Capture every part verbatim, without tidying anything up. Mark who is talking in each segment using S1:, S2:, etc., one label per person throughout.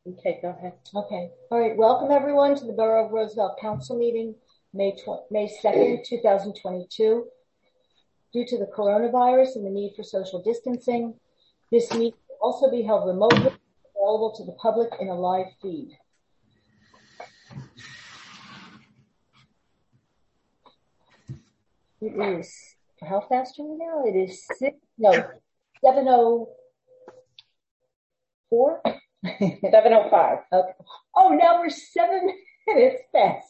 S1: Okay, go ahead.
S2: Okay. All right. Welcome, everyone, to the Borough of Roosevelt Council meeting, May second, two thousand twenty-two. Due to the coronavirus and the need for social distancing, this meeting will also be held remotely, available to the public in a live feed. It is, how fast are we now? It is six, no, seven oh four?
S1: seven oh five.
S2: Okay. Oh, now we're seven minutes past.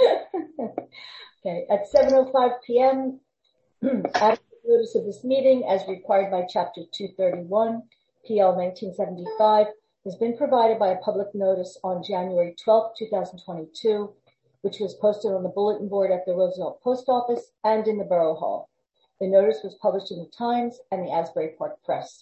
S2: Okay, at seven oh five p.m., adequate notice of this meeting, as required by Chapter two thirty-one, P L nineteen seventy-five, has been provided by a public notice on January twelfth, two thousand twenty-two, which was posted on the bulletin board at the Roosevelt Post Office and in the Borough Hall. The notice was published in the Times and the Asbury Park Press.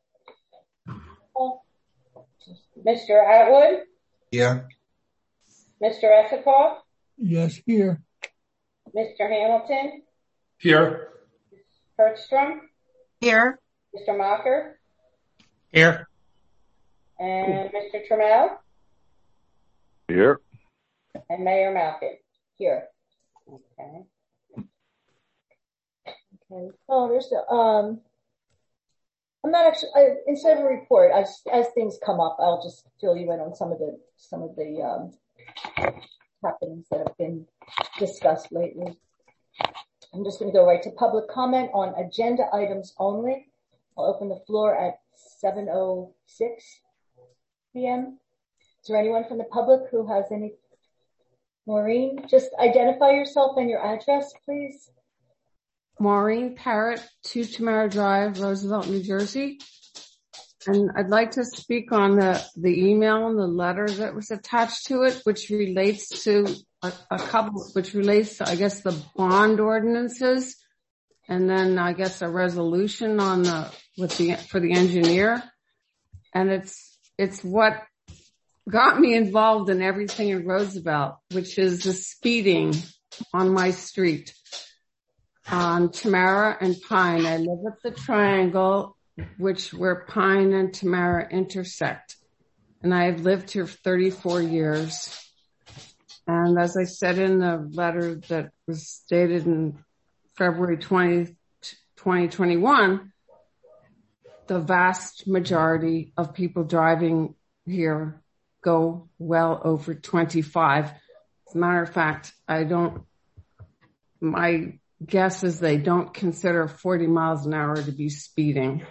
S1: Mister Atwood?
S3: Here.
S1: Mister Esikoff?
S4: Yes, here.
S1: Mister Hamilton?
S5: Here.
S1: Hertzstrom?
S6: Here.
S1: Mister Mocker?
S5: Here.
S1: And Mister Trammell?
S7: Here.
S1: And Mayor Malkin?
S2: Here.
S1: Okay.
S2: Okay. Oh, there's the, um, I'm not actually, I, instead of a report, I just, as things come up, I'll just fill you in on some of the, some of the, um, happenings that have been discussed lately. I'm just going to go right to public comment on agenda items only. I'll open the floor at seven oh six p.m. Is there anyone from the public who has any? Maureen, just identify yourself and your address, please.
S6: Maureen Parrott, two Tamara Drive, Roosevelt, New Jersey. And I'd like to speak on the, the email and the letter that was attached to it, which relates to a, a couple, which relates to, I guess, the bond ordinances, and then I guess a resolution on the, with the, for the engineer. And it's, it's what got me involved in everything in Roosevelt, which is the speeding on my street on Tamara and Pine. I live at the triangle, which where Pine and Tamara intersect. And I have lived here for thirty-four years. And as I said in the letter that was dated in February twentieth, twenty twenty-one, the vast majority of people driving here go well over twenty-five. As a matter of fact, I don't, my guess is they don't consider forty miles an hour to be speeding.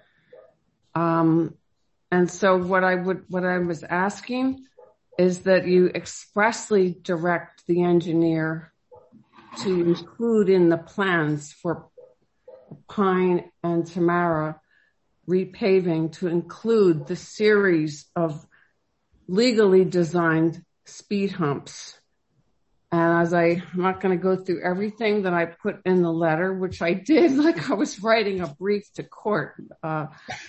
S6: Um, and so what I would, what I was asking is that you expressly direct the engineer to include in the plans for Pine and Tamara repaving, to include the series of legally designed speed humps. And as I, I'm not going to go through everything that I put in the letter, which I did like I was writing a brief to court, uh,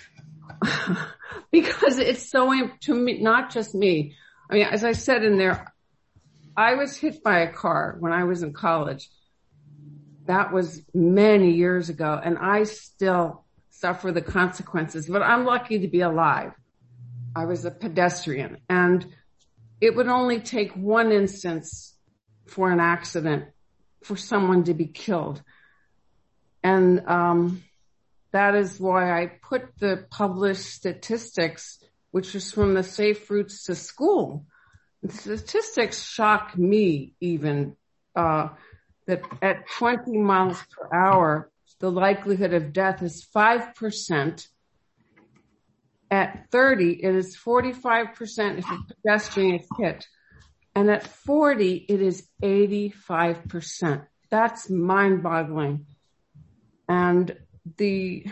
S6: because it's so, to me, not just me. I mean, as I said in there, I was hit by a car when I was in college. That was many years ago, and I still suffer the consequences, but I'm lucky to be alive. I was a pedestrian, and it would only take one instance for an accident for someone to be killed. And um, that is why I put the published statistics, which was from the Safe Routes to School. The statistics shock me even, uh, that at twenty miles per hour, the likelihood of death is five percent. At thirty, it is forty-five percent if a pedestrian is hit. And at forty, it is eighty-five percent. That's mind-boggling. And the,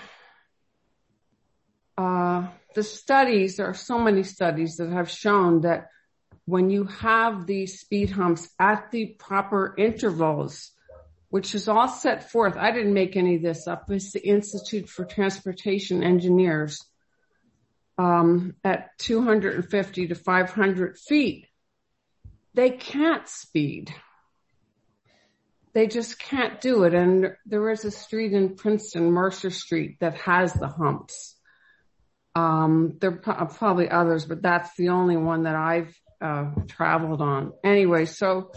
S6: uh, the studies, there are so many studies that have shown that when you have these speed humps at the proper intervals, which is all set forth, I didn't make any of this up, it's the Institute for Transportation Engineers, um, at two hundred fifty to five hundred feet, they can't speed. They just can't do it. And there is a street in Princeton, Mercer Street, that has the humps. Um, there are probably others, but that's the only one that I've uh, traveled on. Anyway, so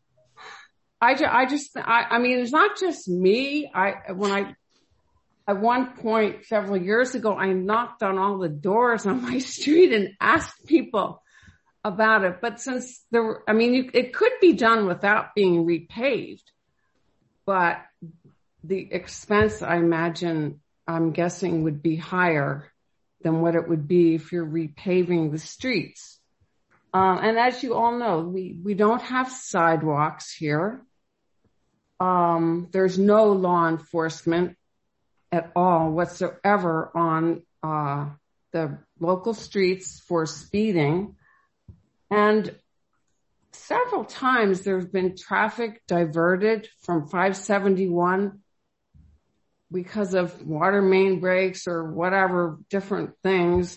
S6: I, ju- I just, I, I mean, it's not just me. I, when I, at one point several years ago, I knocked on all the doors on my street and asked people about it. But since there were, I mean, you, it could be done without being repaved, but the expense, I imagine, I'm guessing would be higher than what it would be if you're repaving the streets. Uh, and as you all know, we, we don't have sidewalks here. Um, there's no law enforcement at all whatsoever on uh, the local streets for speeding. And several times there's been traffic diverted from five seventy-one because of water main breaks or whatever different things.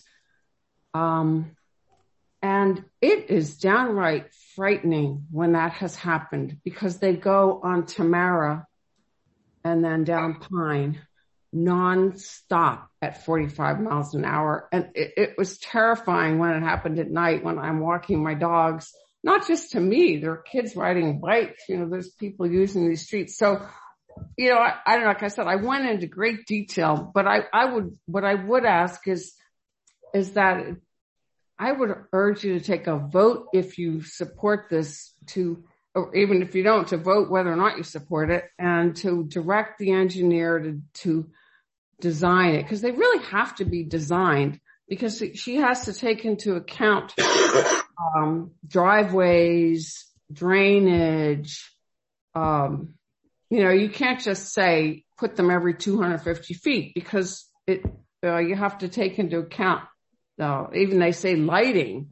S6: Um, and it is downright frightening when that has happened because they go on Tamara and then down Pine non-stop at forty-five miles an hour. And it, it was terrifying when it happened at night when I'm walking my dogs, not just to me, there are kids riding bikes, you know, there's people using these streets. So, you know, I, I don't know, like I said, I went into great detail, but I, I would, what I would ask is, is that I would urge you to take a vote if you support this to, or even if you don't, to vote whether or not you support it and to direct the engineer to, to design it, because they really have to be designed, because she has to take into account um, driveways, drainage. Um, you know, you can't just say put them every two hundred fifty feet because it uh, you have to take into account. Uh, even they say lighting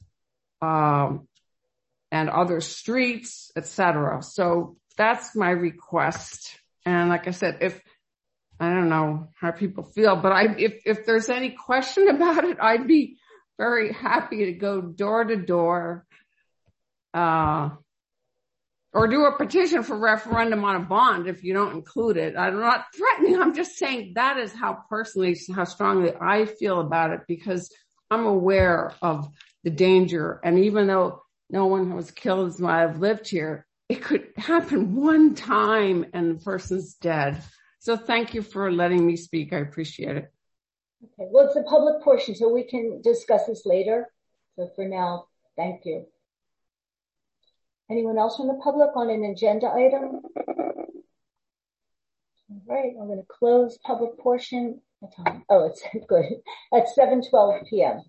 S6: um, and other streets, et cetera. So that's my request. And like I said, if I don't know how people feel, but I, if, if there's any question about it, I'd be very happy to go door to door, uh, or do a petition for referendum on a bond if you don't include it. I'm not threatening. I'm just saying that is how personally, how strongly I feel about it, because I'm aware of the danger. And even though no one was killed as I've lived here, it could happen one time and the person's dead. So thank you for letting me speak. I appreciate it.
S2: Okay. Well, it's a public portion, so we can discuss this later. So for now, thank you. Anyone else from the public on an agenda item? All right. I'm going to close public portion. What time? Oh, it's good. At seven twelve p.m.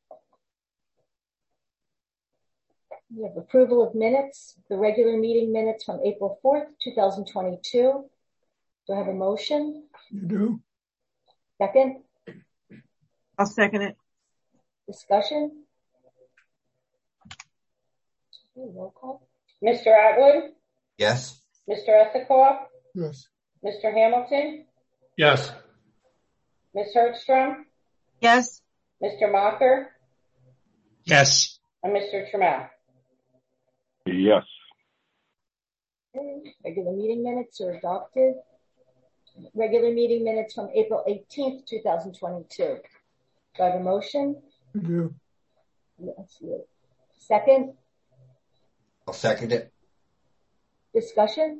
S2: We have approval of minutes, the regular meeting minutes from April fourth, twenty twenty-two. Do I have a motion?
S5: You do.
S2: Second?
S3: I'll second it.
S2: Discussion? Okay, roll call.
S1: Mister Atwood,
S4: Yes.
S1: Mister Esikoff,
S5: Yes.
S1: Mister Hamilton,
S5: Yes.
S1: Miz Hertzstrom,
S3: Yes.
S1: Mister Mocker,
S5: Yes.
S1: and Mister Trammell.
S7: Yes.
S2: Okay. Regular meeting minutes are adopted. Regular meeting minutes from April eighteenth, twenty twenty-two. Do I have a motion?
S5: You do.
S2: Let's see it. Second?
S4: I'll second it.
S2: Discussion?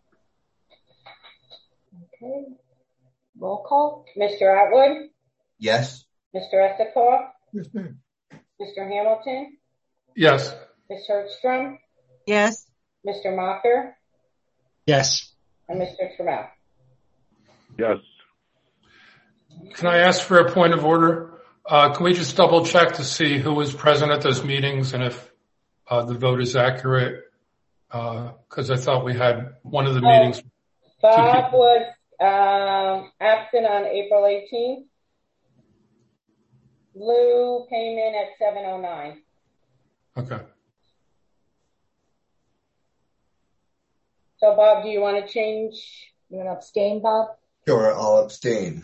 S2: Okay. Roll call.
S1: Mister Atwood,
S4: Yes.
S1: Mister Esikoff,
S5: Yes, ma'am.
S1: Mister Hamilton,
S5: Yes.
S1: Miz Hertzstrom,
S3: Yes.
S1: Mister Mocker,
S5: Yes.
S1: and Mister Trammell.
S7: Yes.
S5: Can I ask for a point of order? Uh, can we just double check to see who was present at those meetings and if uh, the vote is accurate? Because uh, I thought we had one of the
S1: Oh,
S5: meetings.
S1: Bob was um, absent on April eighteenth. Lou came in at seven oh nine.
S5: Okay.
S1: So, Bob, do you want to change?
S2: You want to abstain, Bob?
S4: Sure, I'll abstain.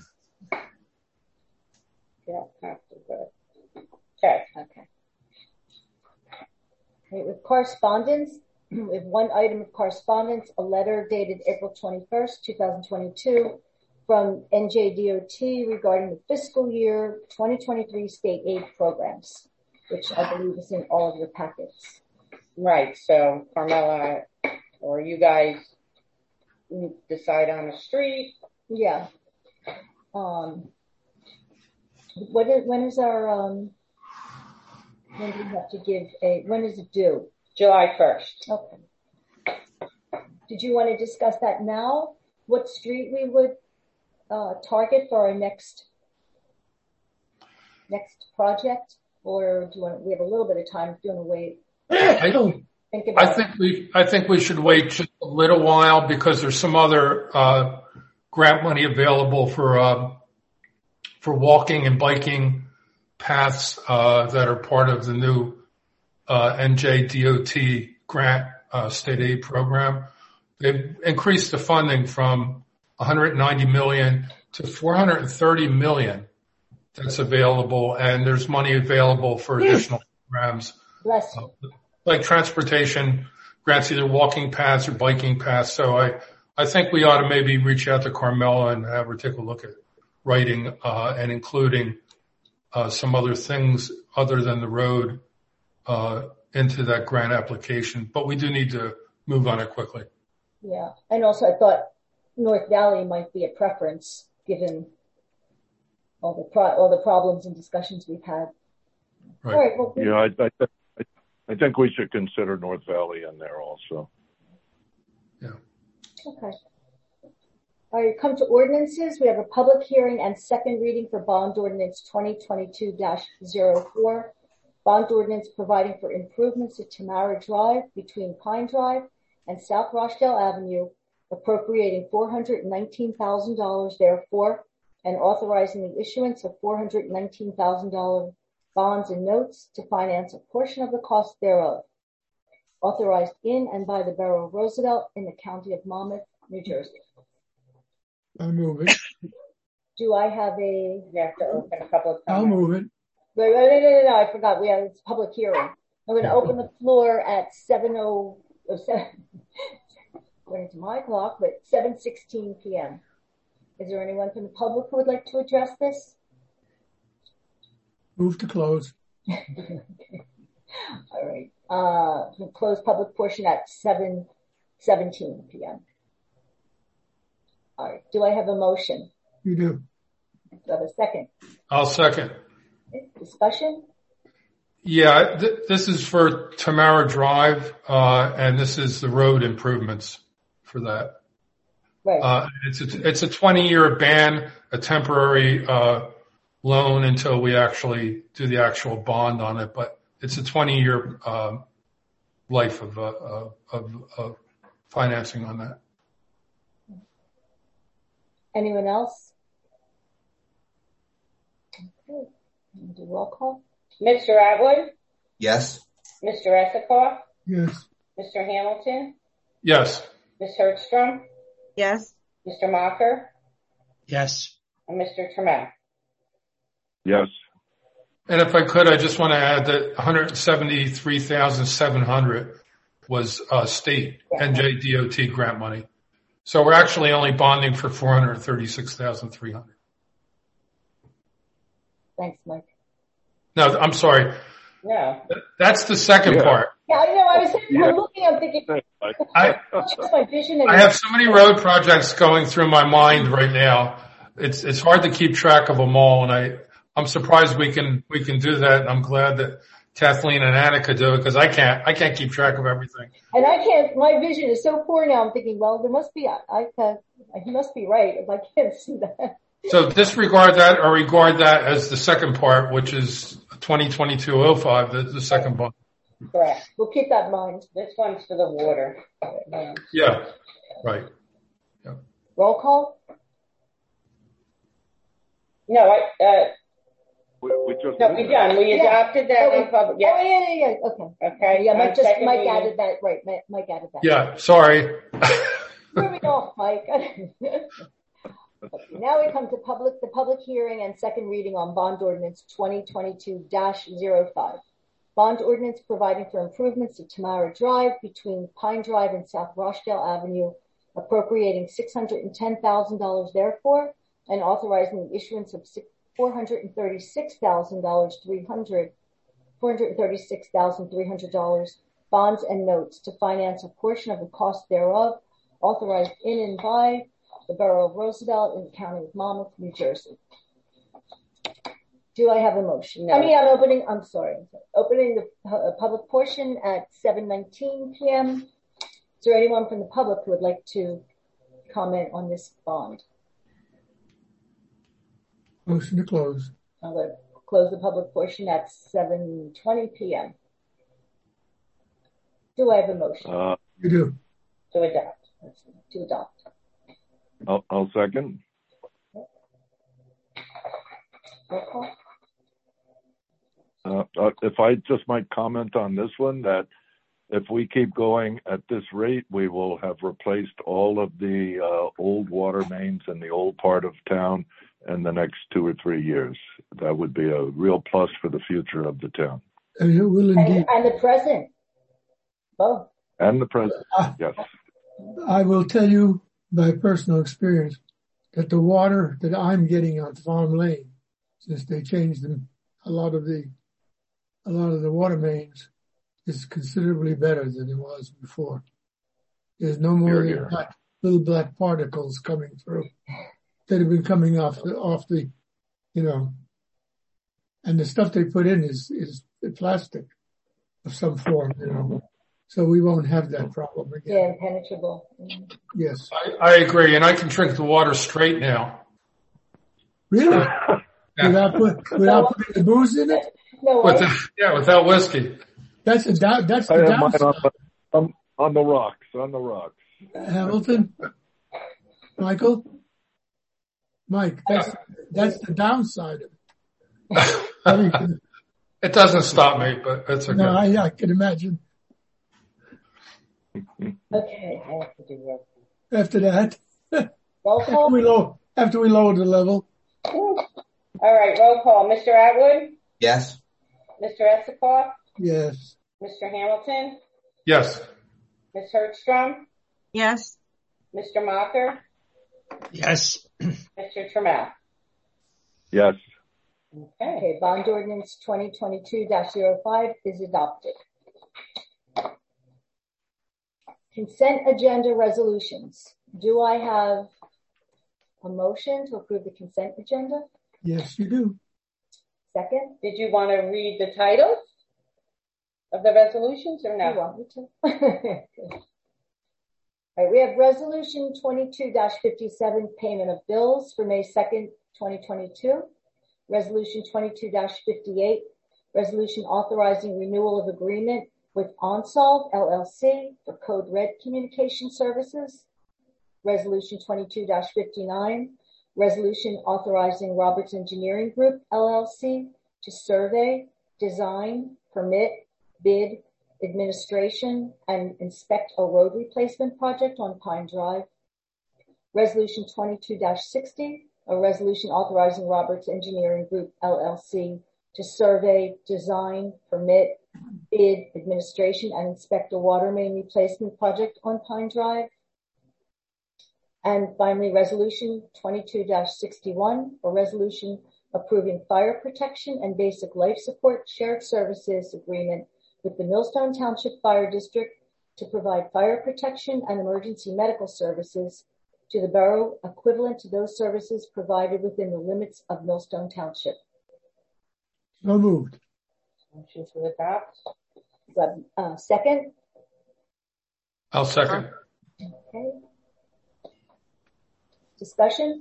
S1: You don't have to, but okay.
S2: Okay. Okay, with correspondence, we have one item of correspondence, a letter dated April twenty-first, twenty twenty-two from N J D O T regarding the fiscal year twenty twenty-three state aid programs, which I believe is in all of your packets.
S1: Right. So Carmela, or you guys decide on a street.
S2: Yeah. Um, what is, when is our, um, when do we have to give a, when is it due?
S1: July first.
S2: Okay. Did you want to discuss that now? What street we would uh, target for our next next project? Or do you want to, we have a little bit of time if you want to wait?
S5: I don't,
S2: Think about
S5: I think we, I think we should wait just a little while because there's some other, uh, grant money available for, uh, for walking and biking paths, uh, that are part of the new, uh, N J D O T grant, uh, state aid program. They've increased the funding from one hundred ninety million to four hundred thirty million that's available. And there's money available for additional programs.
S2: Bless you.
S5: Uh, like transportation grants, either walking paths or biking paths. So I, I think we ought to maybe reach out to Carmela and have her take a look at writing, uh, and including, uh, some other things other than the road, uh, into that grant application. But we do need to move on it quickly.
S2: Yeah. And also I thought North Valley might be a preference given all the pro- all the problems and discussions we've had.
S5: Right.
S2: All right. Well,
S7: Yeah, I, I, I think we should consider North Valley in there also.
S5: Yeah.
S2: Okay. All right, come to ordinances. We have a public hearing and second reading for bond ordinance twenty twenty-two dash zero four. Bond ordinance providing for improvements at Tamara Drive between Pine Drive and South Rochdale Avenue, appropriating four hundred nineteen thousand dollars therefore, and authorizing the issuance of four hundred nineteen thousand dollars bonds and notes to finance a portion of the cost thereof. Authorized in and by the Borough of Roosevelt in the County of Monmouth, New Jersey.
S8: I'll move it.
S2: Do I have a...
S1: You have to open a public
S8: I'll
S1: comment.
S8: move it.
S2: Wait, wait, wait, no, no, no, I forgot. We have a public hearing. I'm going to open the floor at seven oh, oh seven, according to my clock, but seven sixteen p.m. Is there anyone from the public who would like to address this?
S8: Move to close.
S2: All right. Uh, we'll close public portion at seven seventeen p.m. All right. Do I have a motion?
S8: You do.
S2: Do I have a second?
S5: I'll second.
S2: Okay. Discussion?
S5: Yeah, th- this is for Tamara Drive, uh, and this is the road improvements for that.
S2: Right.
S5: Uh, it's a, it's a twenty year ban, a temporary, uh, loan until we actually do the actual bond on it, but it's a twenty year, um, life of, uh, of, of financing on that.
S2: Anyone else? Okay. Do roll call.
S1: Mister Atwood,
S4: Yes.
S1: Mister Esikoff,
S8: Yes.
S1: Mister Hamilton,
S5: Yes.
S1: Miz Hertzstrom,
S3: yes,
S1: Mister Mocker,
S8: Yes.
S1: and Mister Trammell.
S7: Yes.
S5: And if I could, I just want to add that one hundred seventy-three thousand seven hundred was, uh, state N J D O T grant money. So we're actually only bonding for four hundred thirty-six thousand three hundred.
S2: Thanks, Mike.
S5: No, I'm sorry.
S1: No.
S5: That's the second
S7: Yeah.
S5: part.
S2: Yeah, I know. I was
S7: Yeah.
S2: I'm looking, I'm thinking,
S5: I,
S2: what's my vision? And
S5: I have so many road projects going through my mind right now. It's, it's hard to keep track of them all. And I, I'm surprised we can, we can do that. And I'm glad that Kathleen and Annika do it because I can't, I can't keep track of everything.
S2: And I can't, my vision is so poor now. I'm thinking, well, there must be, I, I he must be right if I can't see that.
S5: So disregard that or regard that as the second part, which is twenty twenty-two oh five, the, the second bond.
S1: Correct.
S2: We'll keep that in mind.
S1: This one's for the water. Yeah.
S5: Yeah, right.
S2: Roll call?
S1: No, I, uh,
S7: We, we just.
S1: no, we done. We
S2: Yeah.
S1: adopted that
S2: Oh,
S1: in public.
S2: Oh,
S1: Yeah.
S2: yeah, yeah, yeah. Okay.
S1: Okay.
S2: Yeah,
S1: on
S2: Mike just,
S1: second
S2: Mike
S1: reading.
S2: added that, right, Mike, Mike added that.
S5: Yeah, sorry.
S2: Moving off, Mike. Okay, now we come to public, the public hearing and second reading on bond ordinance twenty twenty-two dash zero five. Bond ordinance providing for improvements to Tamara Drive between Pine Drive and South Rochdale Avenue, appropriating six hundred ten thousand dollars therefore, and authorizing the issuance of four hundred thirty-six thousand three hundred dollars four hundred thirty-six thousand three hundred dollars bonds and notes to finance a portion of the cost thereof, authorized in and by the Borough of Roosevelt in the County of Monmouth, New Jersey. Do I have a motion?
S1: No.
S2: I mean, I'm opening, I'm sorry, opening the uh, public portion at seven nineteen p.m. Is there anyone from the public who would like to comment on this bond?
S8: Motion to close.
S2: I'm going to close the public portion at seven twenty p.m. Do I have a motion?
S7: Uh,
S8: You do.
S1: To adopt.
S2: To adopt.
S7: I'll, I'll second.
S2: Roll call.
S7: Uh, uh, if I just might comment on this one, that if we keep going at this rate, we will have replaced all of the uh, old water mains in the old part of town in the next two or three years. That would be a real plus for the future of the town.
S8: And it will indeed.
S2: And, and the present. Both.
S7: And the present,
S8: Ah.
S7: yes.
S8: I will tell you by personal experience that the water that I'm getting on Farm Lane, since they changed them, a lot of the, a lot of the water mains, is considerably better than it was before. There's no more
S7: Here,
S8: of the
S7: here.
S8: black, little black particles coming through that have been coming off the, off the, you know, and the stuff they put in is, is plastic of some form, you know. So we won't have that problem again.
S2: Yeah, impenetrable. Mm.
S8: Yes.
S5: I, I agree, and I can drink the water straight now.
S8: Really?
S5: Yeah.
S8: Without put, without putting the booze in it?
S2: No way.
S5: Without, yeah, without whiskey.
S8: That's a down, that's
S7: I
S8: the
S7: have mine on,
S8: downside.
S7: the- on, on the rocks, on the rocks.
S8: Hamilton? Michael? Mike, that's, that's the downside of it. I mean,
S5: It doesn't stop me, but it's okay.
S8: no, I, I can imagine.
S2: Okay.
S1: I have to do roll
S8: After that,
S2: Roll
S8: after
S2: call.
S8: we low, after we lower the level,
S1: call. All right, roll call. Mister Atwood,
S4: Yes.
S1: Mister Esikoff,
S8: yes.
S1: Mister Hamilton,
S5: Yes.
S1: Miz Hertzstrom,
S3: yes,
S1: Mister Mocker,
S8: Yes.
S1: Mister Trammell.
S7: Yes,
S1: Okay.
S2: Okay, bond ordinance twenty twenty-two dash zero five is adopted. Consent agenda resolutions. Do I have a motion to approve the consent agenda?
S8: Yes, you do.
S2: Second?
S1: Did you want to read the titles of the resolutions or
S2: Do you
S1: no?
S2: want me to? All right, we have resolution twenty-two dash fifty-seven, payment of bills for May second, twenty twenty-two. Resolution twenty-two dash fifty-eight, resolution authorizing renewal of agreement with OnSolve L L C for Code Red Communication Services. Resolution twenty-two dash fifty-nine, resolution authorizing Roberts Engineering Group L L C to survey, design, permit, bid, administration, and inspect a road replacement project on Pine Drive. Resolution twenty-two dash sixty, a resolution authorizing Roberts Engineering Group L L C to survey, design, permit, bid, administration, and inspect a water main replacement project on Pine Drive. And finally, resolution twenty-two dash sixty-one, a resolution approving fire protection and basic life support shared services agreement with the Millstone Township Fire District to provide fire protection and emergency medical services to the borough equivalent to those services provided within the limits of Millstone Township.
S8: So moved.
S1: Motion to adopt.
S2: So, uh, second?
S5: I'll second.
S2: Okay. Discussion?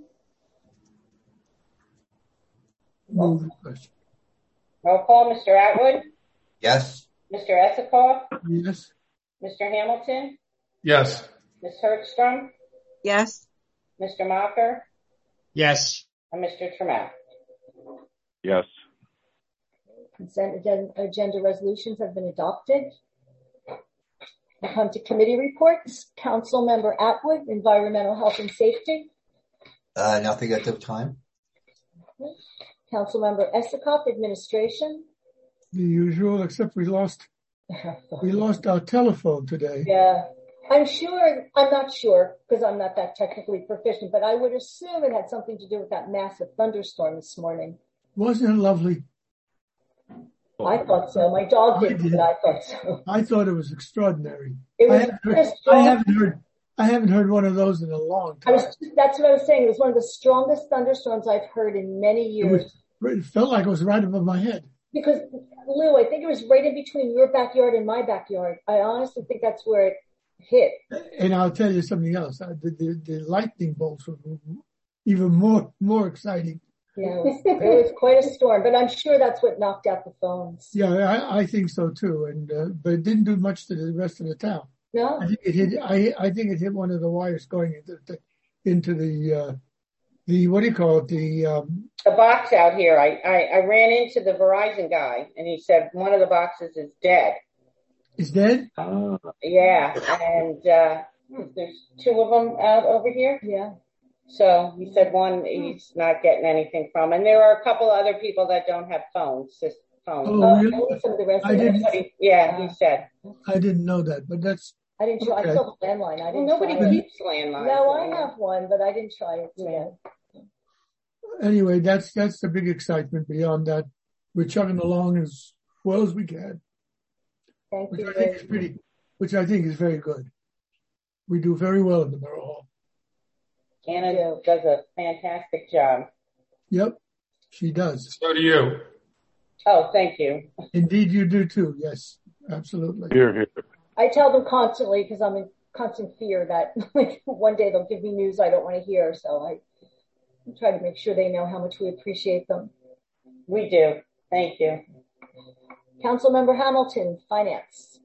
S8: Move the question.
S1: Roll call. Mister Atwood,
S4: Yes.
S1: Mister Esikoff,
S8: Yes.
S1: Mister Hamilton,
S5: Yes.
S1: Miz Hertzstrom,
S3: yes,
S1: Mister Mocker,
S8: Yes.
S1: and Mister Trammell.
S7: yes,
S2: Consent agen- agenda resolutions have been adopted. We come to committee reports. Council Member Atwood, Environmental Health and Safety.
S4: Uh, nothing at this time.
S2: Council Member Esikoff, Administration.
S8: The usual, except we lost, we lost our telephone today.
S2: Yeah. I'm sure, I'm not sure because I'm not that technically proficient, but I would assume it had something to do with that massive thunderstorm this morning.
S8: Wasn't it lovely?
S2: I thought so. My dog
S8: I
S2: did,
S8: did.
S2: but I thought so.
S8: I thought it was extraordinary.
S2: It was
S8: I haven't heard,
S2: just
S8: I
S2: strong.
S8: haven't heard, I haven't heard one of those in a long
S2: I
S8: time.
S2: was, that's what I was saying. It was one of the strongest thunderstorms I've heard in many
S8: It
S2: years.
S8: was, it felt like it was right above my head.
S2: Because, Lou, I think it was right in between your backyard and my backyard. I honestly think that's where it hit.
S8: And I'll tell you something else. Uh, The, the, the lightning bolts were even more, more exciting.
S2: Yeah, it was, it was quite a storm, but I'm sure that's what knocked out the phones.
S8: Yeah, I, I think so too. And, uh, but it didn't do much to the rest of the town.
S2: No?
S8: I think it hit, I, I think it hit one of the wires going into the, into the, uh, the, what do you call it? The, um,
S1: The box out here, I, I, I ran into the Verizon guy and he said one of the boxes is dead.
S8: is dead?
S7: Ah,
S1: Yeah, and, uh, there's two of them out over here.
S2: Yeah.
S1: So he said one he's not getting anything from. And there are a couple other people that don't have phones, just phones.
S8: Oh,
S2: Uh,
S8: really?
S2: only some of the
S8: I
S2: residents.
S8: didn't,
S1: But he, yeah, he said.
S8: I didn't know that, but that's,
S2: I didn't try.
S8: Okay.
S2: I still have a landline. I
S1: Well,
S2: didn't
S1: nobody
S2: try it.
S1: keeps landlines.
S2: No, I have one, but I didn't try it today.
S8: anyway, that's, that's the big excitement. Beyond that, we're chugging along as well as we can,
S2: Thank
S8: which
S2: you.
S8: I think is pretty, which I think is very good. We do very well in the Borough Hall.
S1: Anna does a fantastic job.
S8: Yep, she does.
S5: So do you.
S1: Oh, thank you.
S8: Indeed, you do too. Yes, absolutely.
S7: here, here.
S2: I tell them constantly because I'm in constant fear that like one day they'll give me news I don't want to hear. So I try to make sure they know how much we appreciate them.
S1: We do. Thank you.
S2: Councilmember Hamilton, Finance.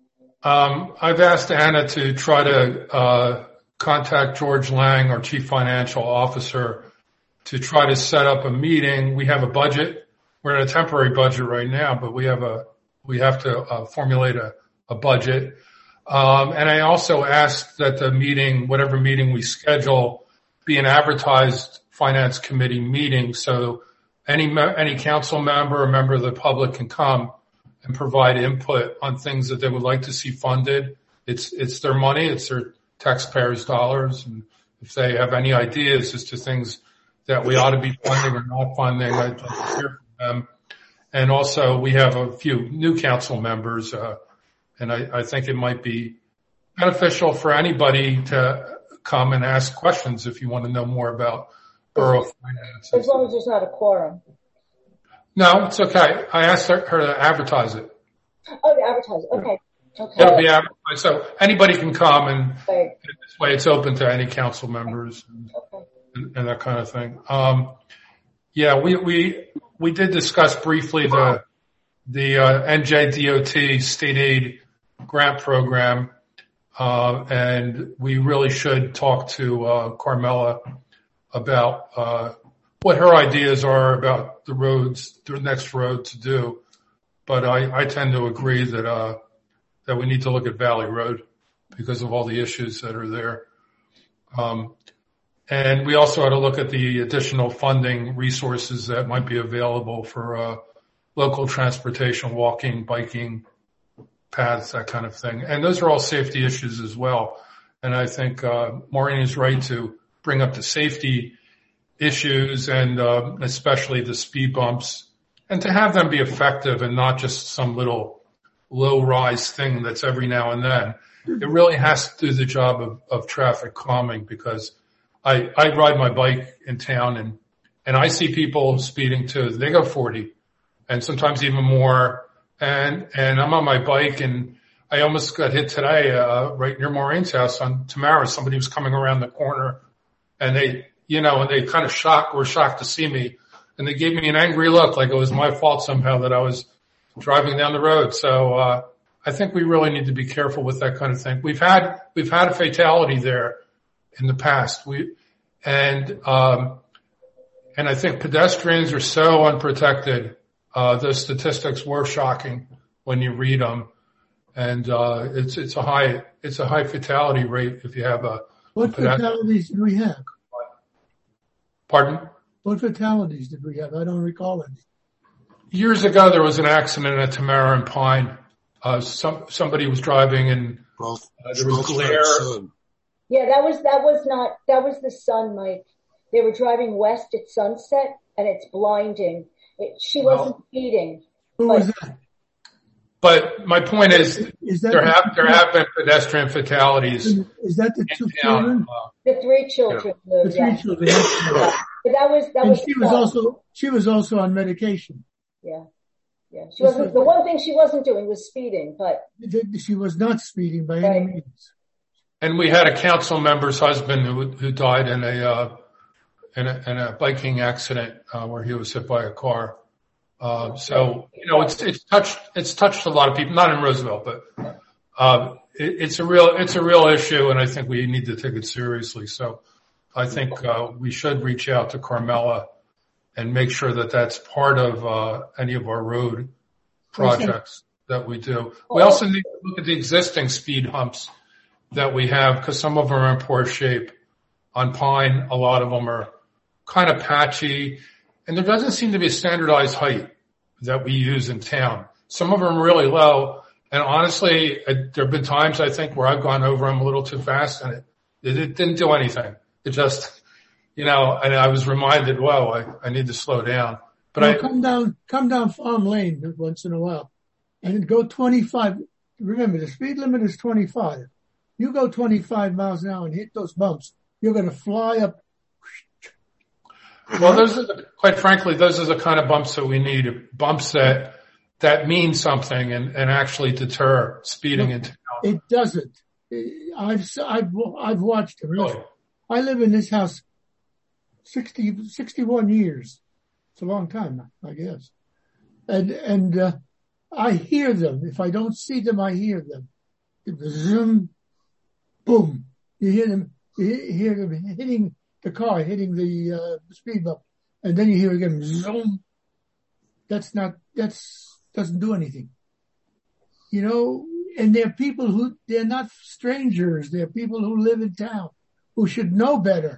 S5: Um, I've asked Anna to try to uh, contact George Lang, our Chief Financial Officer, to try to set up a meeting. We have a budget. We're in a temporary budget right now, but we have a we have to uh, formulate a, a budget. Um, and I also asked that the meeting, whatever meeting we schedule, be an advertised finance committee meeting, so any me- any council member or member of the public can come and provide input on things that they would like to see funded. It's it's their money, it's their taxpayers' dollars, and if they have any ideas as to things that we ought to be funding or not funding, I'd like to hear from them. And also, we have a few new council members, uh, and I, I think it might be beneficial for anybody to come and ask questions if you want to know more about borough finance.
S2: As long as there's not a quorum.
S5: No, it's okay. I asked her, her to advertise it.
S2: Oh, the advertising. Okay. Okay.
S5: It'll be advertised, so anybody can come, and
S2: Right.
S5: this way it's open to any council members and,
S2: Okay.
S5: and, and that kind of thing. Um, yeah, we we we did discuss briefly the the uh, N J D O T state aid grant program, uh, and we really should talk to uh, Carmela about uh, what her ideas are about the roads, the next road to do. But I, I tend to agree that uh, that we need to look at Valley Road because of all the issues that are there. Um, and we also ought to look at the additional funding resources that might be available for uh, local transportation, walking, biking, paths, that kind of thing. And those are all safety issues as well. And I think uh, Maureen is right to bring up the safety issues and uh, especially the speed bumps, and to have them be effective and not just some little low-rise thing that's every now and then. It really has to do the job of, of traffic calming, because I, I ride my bike in town and, and I see people speeding too. They go forty and sometimes even more. And, and I'm on my bike and I almost got hit today, uh, right near Maureen's house on Tamara. Somebody was coming around the corner and they, you know, and they kind of shocked, were shocked to see me. And they gave me an angry look, like it was my fault somehow that I was driving down the road. So, uh, I think we really need to be careful with that kind of thing. We've had, we've had a fatality there in the past. We, and, um, and I think pedestrians are so unprotected. Uh, those statistics were shocking when you read them. And, uh, it's, it's a high, it's a high fatality rate if you have a,
S8: What
S5: a pedestrian.
S8: fatalities did we have?
S5: Pardon?
S8: What fatalities did we have? I don't recall any.
S5: Years ago, there was an accident at Tamara and Pine. Uh, some, somebody was driving and
S9: Both,
S5: Uh, there was
S9: both
S5: glare.
S9: sun.
S2: Yeah, that was, that was not, that was the sun, Mike. They were driving west at sunset and it's blinding. It, she
S5: Well,
S2: wasn't speeding.
S8: Who
S2: But-
S8: was that?
S5: But my point is,
S8: Is that
S5: there
S8: the-
S5: have there have been pedestrian fatalities
S8: Is that the two
S5: in town.
S8: children?
S5: Uh,
S2: The three children
S8: The
S2: lived,
S8: three
S2: yeah.
S8: children.
S2: But that was, that
S8: And
S2: was,
S8: she was
S2: sun.
S8: also, she was also on medication.
S2: Yeah. Yeah. She wasn't, the one thing she wasn't doing was speeding, but
S8: She was not speeding by
S2: Right.
S8: any means.
S5: and we had a council member's husband who who died in a uh, in a, in a biking accident uh, where he was hit by a car. Uh, so you know, it's it's touched it's touched a lot of people, not in Roosevelt, but uh, it, it's a real it's a real issue, and I think we need to take it seriously. So I think uh, we should reach out to Carmella and make sure that that's part of uh, any of our road projects that we do. We also need to look at the existing speed humps that we have, because some of them are in poor shape. On Pine, a lot of them are kind of patchy, and there doesn't seem to be a standardized height that we use in town. Some of them are really low, and honestly, there have been times I think where I've gone over them a little too fast, and it, it didn't do anything. It just, you know, and I was reminded, whoa, I, I need to slow down. But
S8: Well,
S5: I
S8: come down, come down Farm Lane once in a while and go twenty-five. Remember, the speed limit is twenty-five. You go twenty-five miles an hour and hit those bumps, you're going to fly up.
S5: Well, those are the, quite frankly, those are the kind of bumps that we need. Bumps that, that mean something and, and actually deter speeding
S8: No,
S5: into town.
S8: It doesn't. I've, I've, I've watched it.
S5: Really?
S8: I live in this house sixty, sixty-one years. It's a long time, I guess. And, and, uh, I hear them. If I don't see them, I hear them. Zoom, boom. You hear them, you hear them hitting the car, hitting the, uh, speed bump. And then you hear again, zoom. That's not, that's, doesn't do anything. You know, and they're people who, they're not strangers. They're people who live in town who should know better.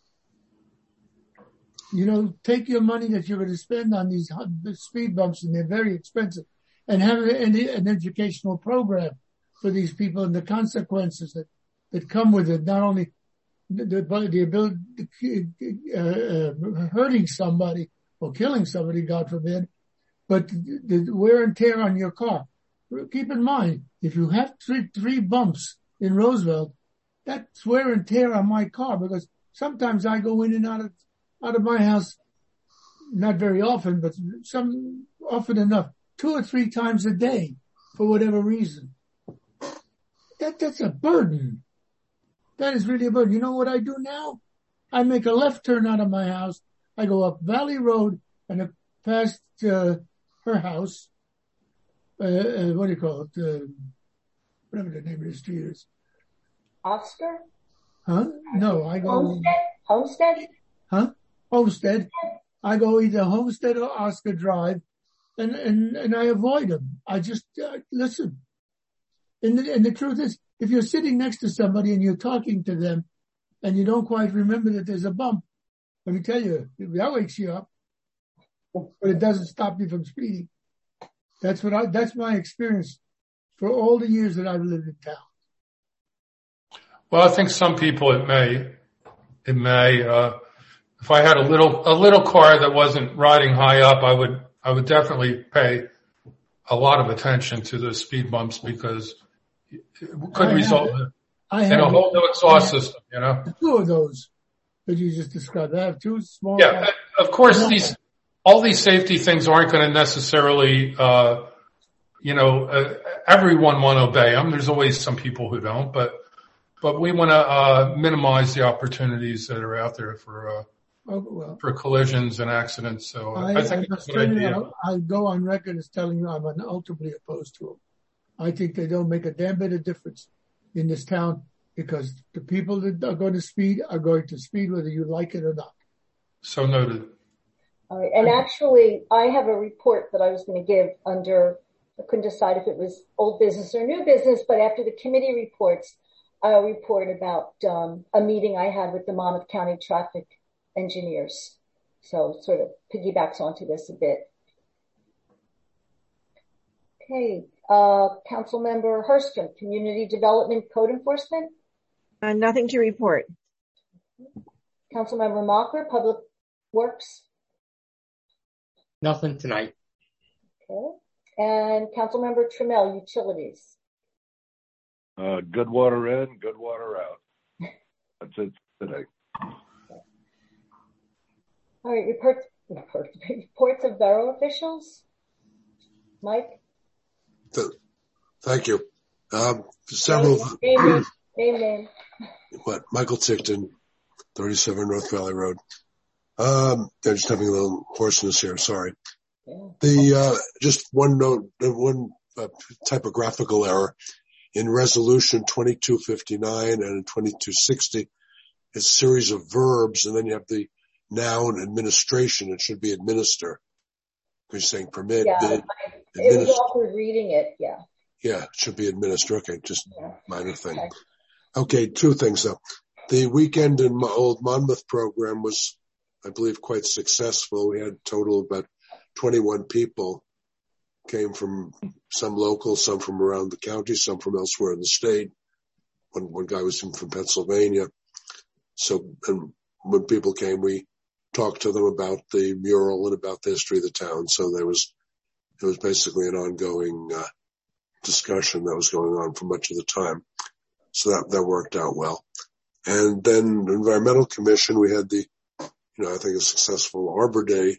S8: You know, take your money that you're going to spend on these speed bumps, and they're very expensive, and have an, an educational program for these people and the consequences that, that come with it. Not only the, the, the ability, uh, uh, hurting somebody or killing somebody, God forbid, but the, the wear and tear on your car. Keep in mind, if you have three, three bumps in Roosevelt, that's wear and tear on my car, because sometimes I go in and out of out of my house, not very often, but some often enough, two or three times a day for whatever reason. That, that's a burden. That is really a burden. You know what I do now? I make a left turn out of my house. I go up Valley Road and past, uh, her house. Uh, uh, what do you call it? Uh, whatever the name of the street is.
S2: Oscar?
S8: Huh? No, I go.
S2: Homestead? Homestead?
S8: Huh? Homestead. I go either Homestead or Oscar Drive, and, and, and I avoid them. I just, uh, listen. And the, and the truth is, if you're sitting next to somebody and you're talking to them and you don't quite remember that there's a bump, let me tell you, that wakes you up, but it doesn't stop you from speeding. That's what I, that's my experience for all the years that I've lived in town.
S5: Well, I think some people it may, it may, uh, if I had a little, a little car that wasn't riding high up, I would, I would definitely pay a lot of attention to the speed bumps, because it could
S8: I
S5: result
S8: have,
S5: in,
S8: I
S5: in
S8: have,
S5: a whole new exhaust system, you know?
S8: two of those that you just described. I have two small.
S5: Yeah, of course, these, all these safety things aren't going to necessarily, uh, you know, uh, everyone want to obey them. There's always some people who don't, but, but we want to, uh, minimize the opportunities that are out there for, uh,
S8: Oh, well,
S5: for collisions and accidents. So
S8: I,
S5: I think
S8: I
S5: it's
S8: must
S5: a
S8: tell
S5: good
S8: you,
S5: idea.
S8: I'll, I'll go on record as telling you I'm ultimately opposed to them. I think they don't make a damn bit of difference in this town, because the people that are going to speed are going to speed whether you like it or not.
S5: So noted.
S2: All right. And actually, I have a report that I was going to give under, I couldn't decide if it was old business or new business, but after the committee reports, I'll report about um, a meeting I had with the Monmouth County traffic engineers. So sort of piggybacks onto this a bit. Okay, uh, Councilmember Hurstrom, Community Development Code Enforcement.
S3: Uh, nothing to report.
S2: Councilmember Mocker, Public Works.
S9: Nothing tonight.
S2: Okay. And Councilmember Trammell, Utilities.
S7: Uh, good water in, good water out. That's it today.
S2: All right, reports, reports, reports of borough officials. Mike?
S10: Thank you. Um, several.
S2: Name, name, name, name.
S10: What? Michael Tickton, thirty-seven North Valley Road. Um, I'm just having a little hoarseness here. Sorry.
S2: Yeah.
S10: The, uh, just one note, one uh, typographical error in resolution twenty-two fifty-nine and twenty-two sixty. It's a series of verbs, and then you have the noun administration. It should be administer. You're saying permit.
S2: Yeah,
S10: bid,
S2: I, it was awkward reading it. Yeah.
S10: Yeah, it should be administer. Okay, just
S2: yeah.
S10: minor thing.
S2: Okay.
S10: Okay, two things though. The weekend in Old Monmouth program was, I believe, quite successful. We had a total of about twenty-one people. Came from some local, some from around the county, some from elsewhere in the state. One, one guy was from, from Pennsylvania. So, and when people came, we talked to them about the mural and about the history of the town. So there was, it was basically an ongoing, uh, discussion that was going on for much of the time. So that, that worked out well. And then the Environmental Commission, we had the, you know, I think a successful Arbor Day,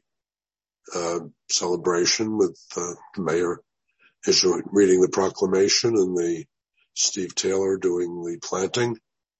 S10: uh, celebration with, uh, the mayor issuing, reading the proclamation and the Steve Taylor doing the planting.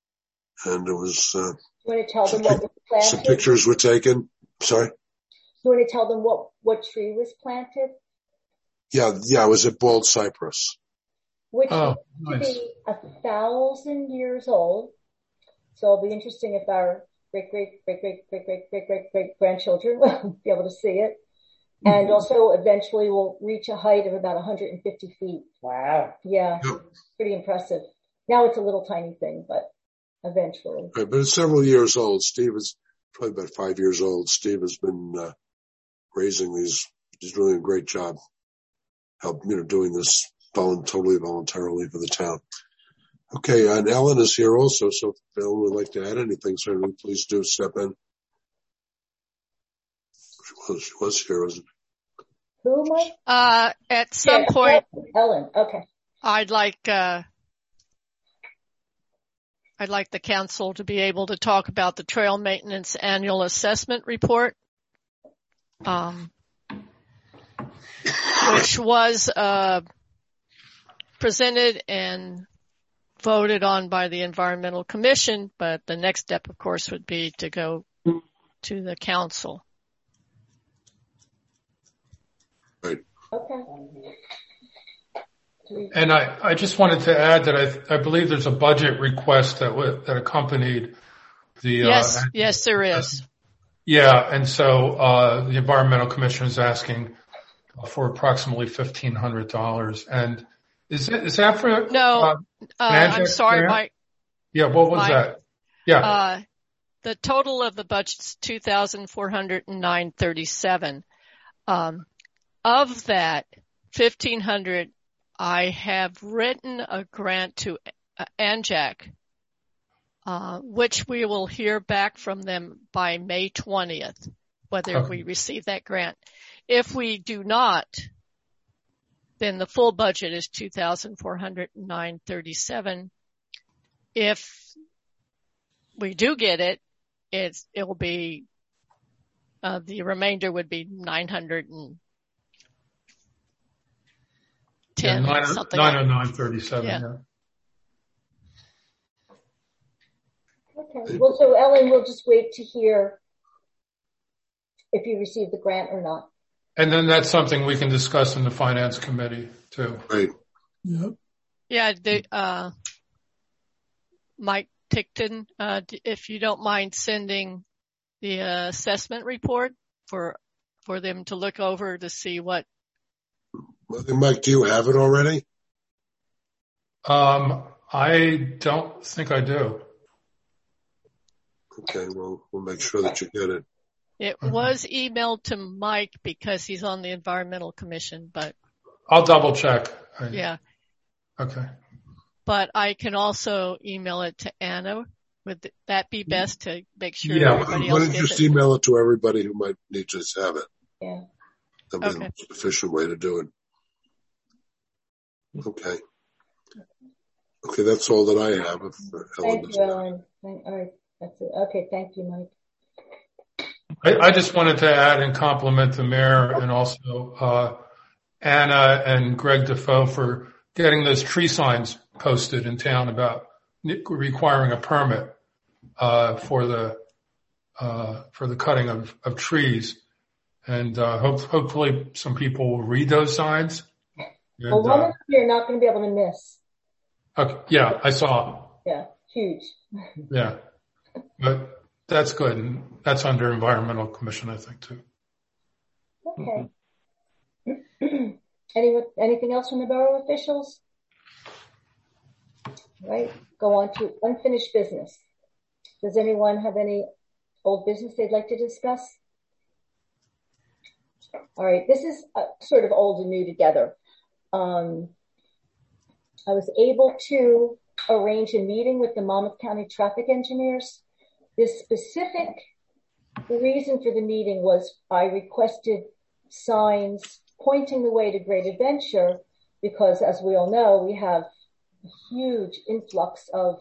S10: And it was, uh,
S2: you want to tell them what was planted?
S10: Some pictures were taken. Sorry?
S2: You want to tell them what, what tree was planted?
S10: Yeah, yeah, it was at Bald Cypress.
S2: Which
S5: oh,
S2: is
S5: nice.
S2: to be a thousand years old. So it'll be interesting if our great, great, great, great, great, great, great, great, great grandchildren will be able to see it. Mm-hmm. And also eventually will reach a height of about one hundred fifty feet.
S1: Wow.
S2: Yeah,
S10: Yep.
S2: Pretty impressive. Now it's a little tiny thing, but eventually.
S10: Right, but it's several years old. Steve is probably about five years old. Steve has been uh, raising these. He's doing a great job. Help, you know, doing this volu- totally voluntarily for the town. Okay, and Ellen is here also. So if Ellen would like to add anything, certainly please do step in. She was, she was here, wasn't she?
S2: Who, Mike?
S11: Uh, at some
S2: yeah,
S11: point,
S2: Ellen. Okay.
S11: I'd like, uh, I'd like the council to be able to talk about the trail maintenance annual assessment report, um, which was, uh, presented and voted on by the Environmental Commission, but the next step, of course, would be to go to the council.
S10: Right.
S2: Okay.
S5: And I, I just wanted to add that I, I believe there's a budget request that w- that accompanied the.
S11: Yes,
S5: uh,
S11: yes, there is.
S5: Yeah, and so uh, the Environmental Commission is asking for approximately fifteen hundred dollars. And is it is that for?
S11: No,
S5: uh,
S11: uh, I'm sorry, Mike.
S5: Yeah, what was
S11: Mike,
S5: that? Yeah.
S11: Uh, the total of the budget's two thousand four hundred nine thirty-seven. Um, of that fifteen hundred, I have written a grant to uh, ANJAC, uh, which we will hear back from them by May twentieth, whether
S5: Okay.
S11: we receive that grant. If we do not, then the full budget is two thousand four hundred nine thirty-seven. If we do get it, it's, it will be, uh, the remainder would be nine hundred ten,
S5: yeah,
S11: something
S5: nine
S11: like
S5: oh nine thirty-seven.
S11: Yeah.
S5: Yeah.
S2: Okay. Well, so Ellen, we'll just wait to hear if you receive the grant or not.
S5: And then that's something we can discuss in the finance committee too.
S10: Right.
S8: Yep.
S11: Yeah, the, uh, Mike Tickton, uh, if you don't mind sending the uh, assessment report for, for them to look over to see what.
S10: Mike, do you have it already?
S5: Um, I don't think I do.
S10: Okay, well, we'll make sure that you get it.
S11: It
S5: Mhm.
S11: was emailed to Mike because he's on the Environmental Commission, but
S5: I'll double check. I,
S11: Yeah.
S5: Okay.
S11: But I can also email it to Anna. Would that be best to make sure
S5: Yeah.
S11: everybody
S10: Why
S11: else
S10: don't you
S11: gets
S10: just
S11: it?
S10: email it to everybody who might need to have it?
S2: Yeah.
S10: That'd be
S11: Okay.
S10: the most efficient way to do it. Okay. Okay, that's all that I have. If Ellen
S2: Thank you, Ellen. Thank, all right. That's it. Okay. Thank you, Mike.
S5: I, I just wanted to add and compliment the mayor and also uh, Anna and Greg Defoe for getting those tree signs posted in town about requiring a permit uh, for the uh, for the cutting of, of trees, and uh, hope, hopefully some people will read those signs. And,
S2: Well, one
S5: uh,
S2: of them you're not going to be able to miss.
S5: okay, yeah, I saw.
S2: Yeah, huge.
S5: Yeah, but that's good, and that's under Environmental Commission, I think, too.
S2: Okay. Any, anything else from the borough officials? Right. Go on to unfinished business. Does anyone have any old business they'd like to discuss? All right. This is uh, sort of old and new together. Um, I was able to arrange a meeting with the Monmouth County traffic engineers. This specific reason for the meeting was I requested signs pointing the way to Great Adventure because, as we all know, we have a huge influx of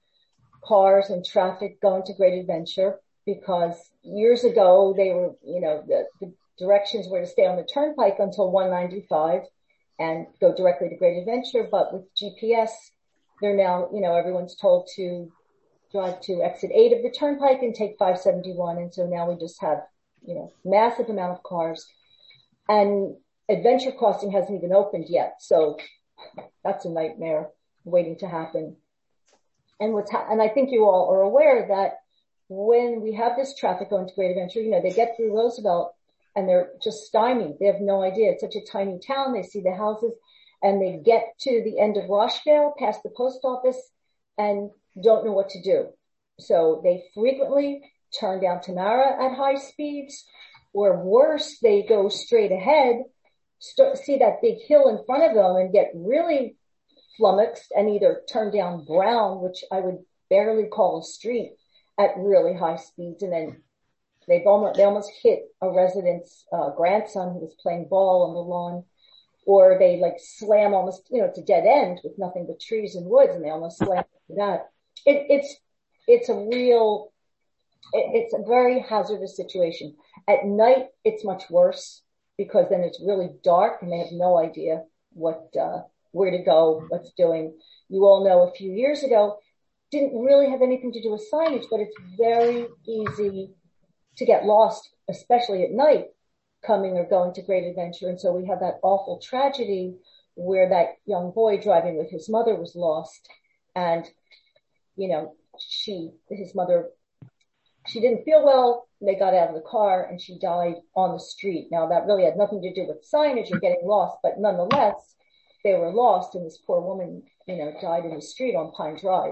S2: cars and traffic going to Great Adventure because years ago they were, you know, the, the directions were to stay on the turnpike until one ninety-five and go directly to Great Adventure. But with G P S, they're now, you know, everyone's told to drive to exit eight of the turnpike and take five seventy-one. And so now we just have, you know, massive amount of cars, and Adventure Crossing hasn't even opened yet. So that's a nightmare waiting to happen. And what's ha- and I think you all are aware that when we have this traffic going to Great Adventure, you know, they get through Roosevelt and they're just stymied. They have no idea. It's such a tiny town. They see the houses and they get to the end of Rocheville, past the post office, and don't know what to do. So they frequently turn down Tamara at high speeds, or worse, they go straight ahead, st- see that big hill in front of them and get really flummoxed and either turn down Brown, which I would barely call a street, at really high speeds. And then they've almost, they almost hit a resident's uh, grandson who was playing ball on the lawn, or they like slam almost, you know, it's a dead end with nothing but trees and woods, and they almost slam into that. It, it's, it's a real, it, it's a very hazardous situation. At night, it's much worse because then it's really dark and they have no idea what, uh, where to go, what's doing. You all know a few years ago, didn't really have anything to do with signage, but it's very easy to get lost, especially at night, coming or going to Great Adventure. And so we have that awful tragedy where that young boy driving with his mother was lost. And, you know, she, his mother, she didn't feel well. They got out of the car and she died on the street. Now that really had nothing to do with signage or getting lost, but nonetheless, they were lost and this poor woman, you know, died in the street on Pine Drive.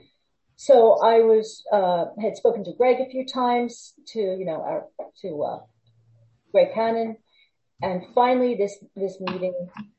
S2: So I was, uh, had spoken to Greg a few times to, you know, our, to, uh, Greg Cannon. And finally this, this meeting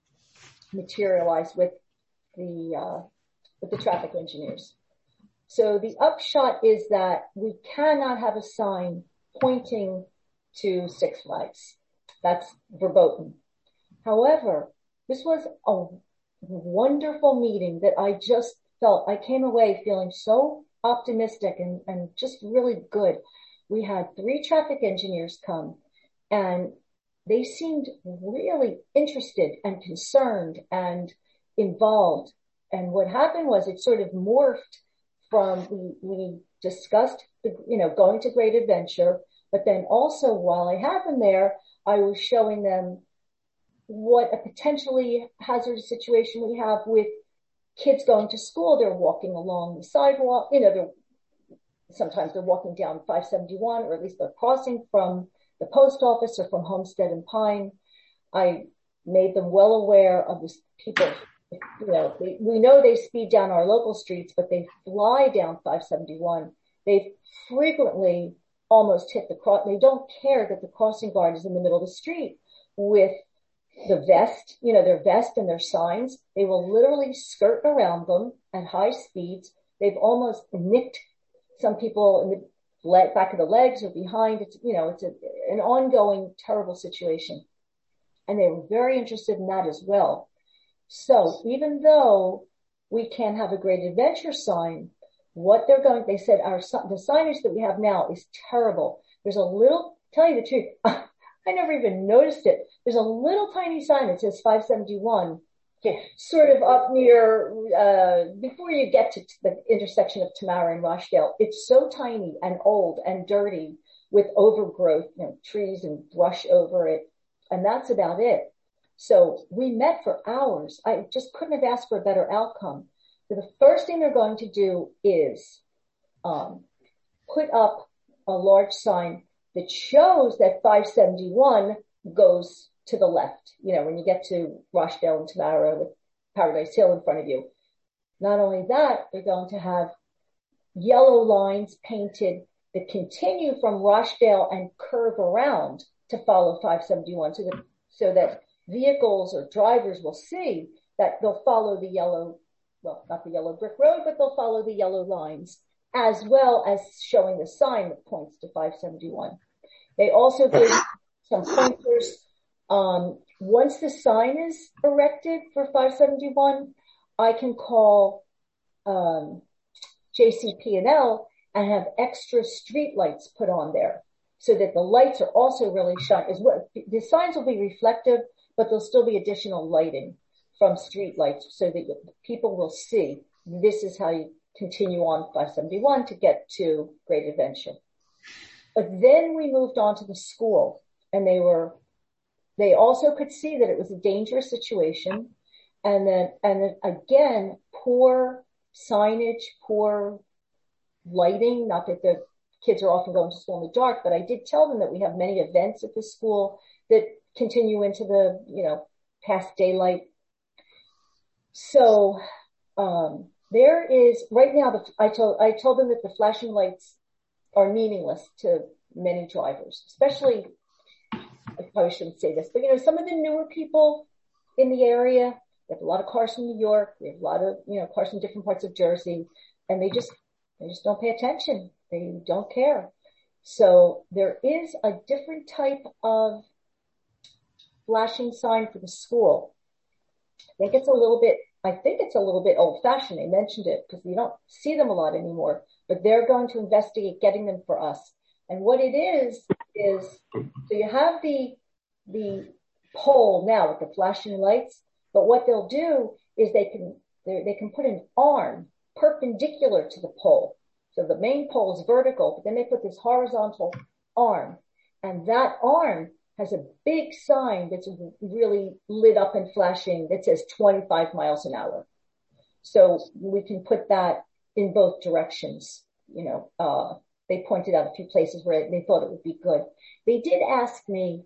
S2: materialized with the, uh, with the traffic engineers. So the upshot is that we cannot have a sign pointing to Six Flags. That's verboten. However, this was a wonderful meeting that I just felt, I came away feeling so optimistic and, and just really good. We had three traffic engineers come and they seemed really interested and concerned and involved. And what happened was it sort of morphed from, we, we discussed, the, you know, going to Great Adventure, but then also while I had them there, I was showing them what a potentially hazardous situation we have with kids going to school. They're walking along the sidewalk, you know, they're, sometimes they're walking down five seventy-one, or at least they're crossing from the post office or from Homestead and Pine. I made them well aware of the people, you know, they, we know they speed down our local streets, but they fly down five seventy-one. They frequently almost hit the cross. They don't care that the crossing guard is in the middle of the street with the vest, you know, their vest and their signs. They will literally skirt around them at high speeds. They've almost nicked some people in the leg, back of the legs or behind. It's, you know, it's a, an ongoing terrible situation. And they were very interested in that as well. So even though we can't have a great adventure sign, what they're going, they said our, the signage that we have now is terrible. There's a little, tell you the truth, I never even noticed it. There's a little tiny sign that says five seventy-one, sort of up near, uh, before you get to the intersection of Tamara and Rochdale. It's so tiny and old and dirty with overgrowth, you know, trees and brush over it. And that's about it. So we met for hours. I just couldn't have asked for a better outcome. So the first thing they're going to do is, um, put up a large sign that shows that five seventy-one goes to the left. You know, when you get to Rochdale and Tamara with Paradise Hill in front of you. Not only that, they're going to have yellow lines painted that continue from Rochdale and curve around to follow five seventy-one, so that, so that vehicles or drivers will see that they'll follow the yellow, well, not the yellow brick road, but they'll follow the yellow lines, as well as showing the sign that points to five seventy-one. They also gave some pointers. Um, once the sign is erected for five seventy-one, I can call um, J C P and L and have extra street lights put on there, so that the lights are also really shine. Is what the signs will be reflective, but there'll still be additional lighting from street lights, so that people will see this is how you continue on five seventy-one to get to Great Adventure. But then we moved on to the school, and they were, they also could see that it was a dangerous situation. And then, and then again, poor signage, poor lighting, not that the kids are often going to school in the dark, but I did tell them that we have many events at the school that continue into the, you know, past daylight. So, um, there is right now, the, I told, I told them that the flashing lights are meaningless to many drivers, especially, I probably shouldn't say this, but you know, some of the newer people in the area, we have a lot of cars from New York, we have a lot of, you know, cars from different parts of Jersey, and they just, they just don't pay attention. They don't care. So there is a different type of flashing sign for the school. I think it's a little bit, I think it's a little bit old fashioned. They mentioned it because you don't see them a lot anymore, but they're going to investigate getting them for us. And what it is, is, so you have the, the pole now with the flashing lights, but what they'll do is they can, they can put an arm perpendicular to the pole. So the main pole is vertical, but then they put this horizontal arm, and that arm has a big sign that's really lit up and flashing that says twenty-five miles an hour. So we can put that in both directions. You know, uh, they pointed out a few places where they thought it would be good. They did ask me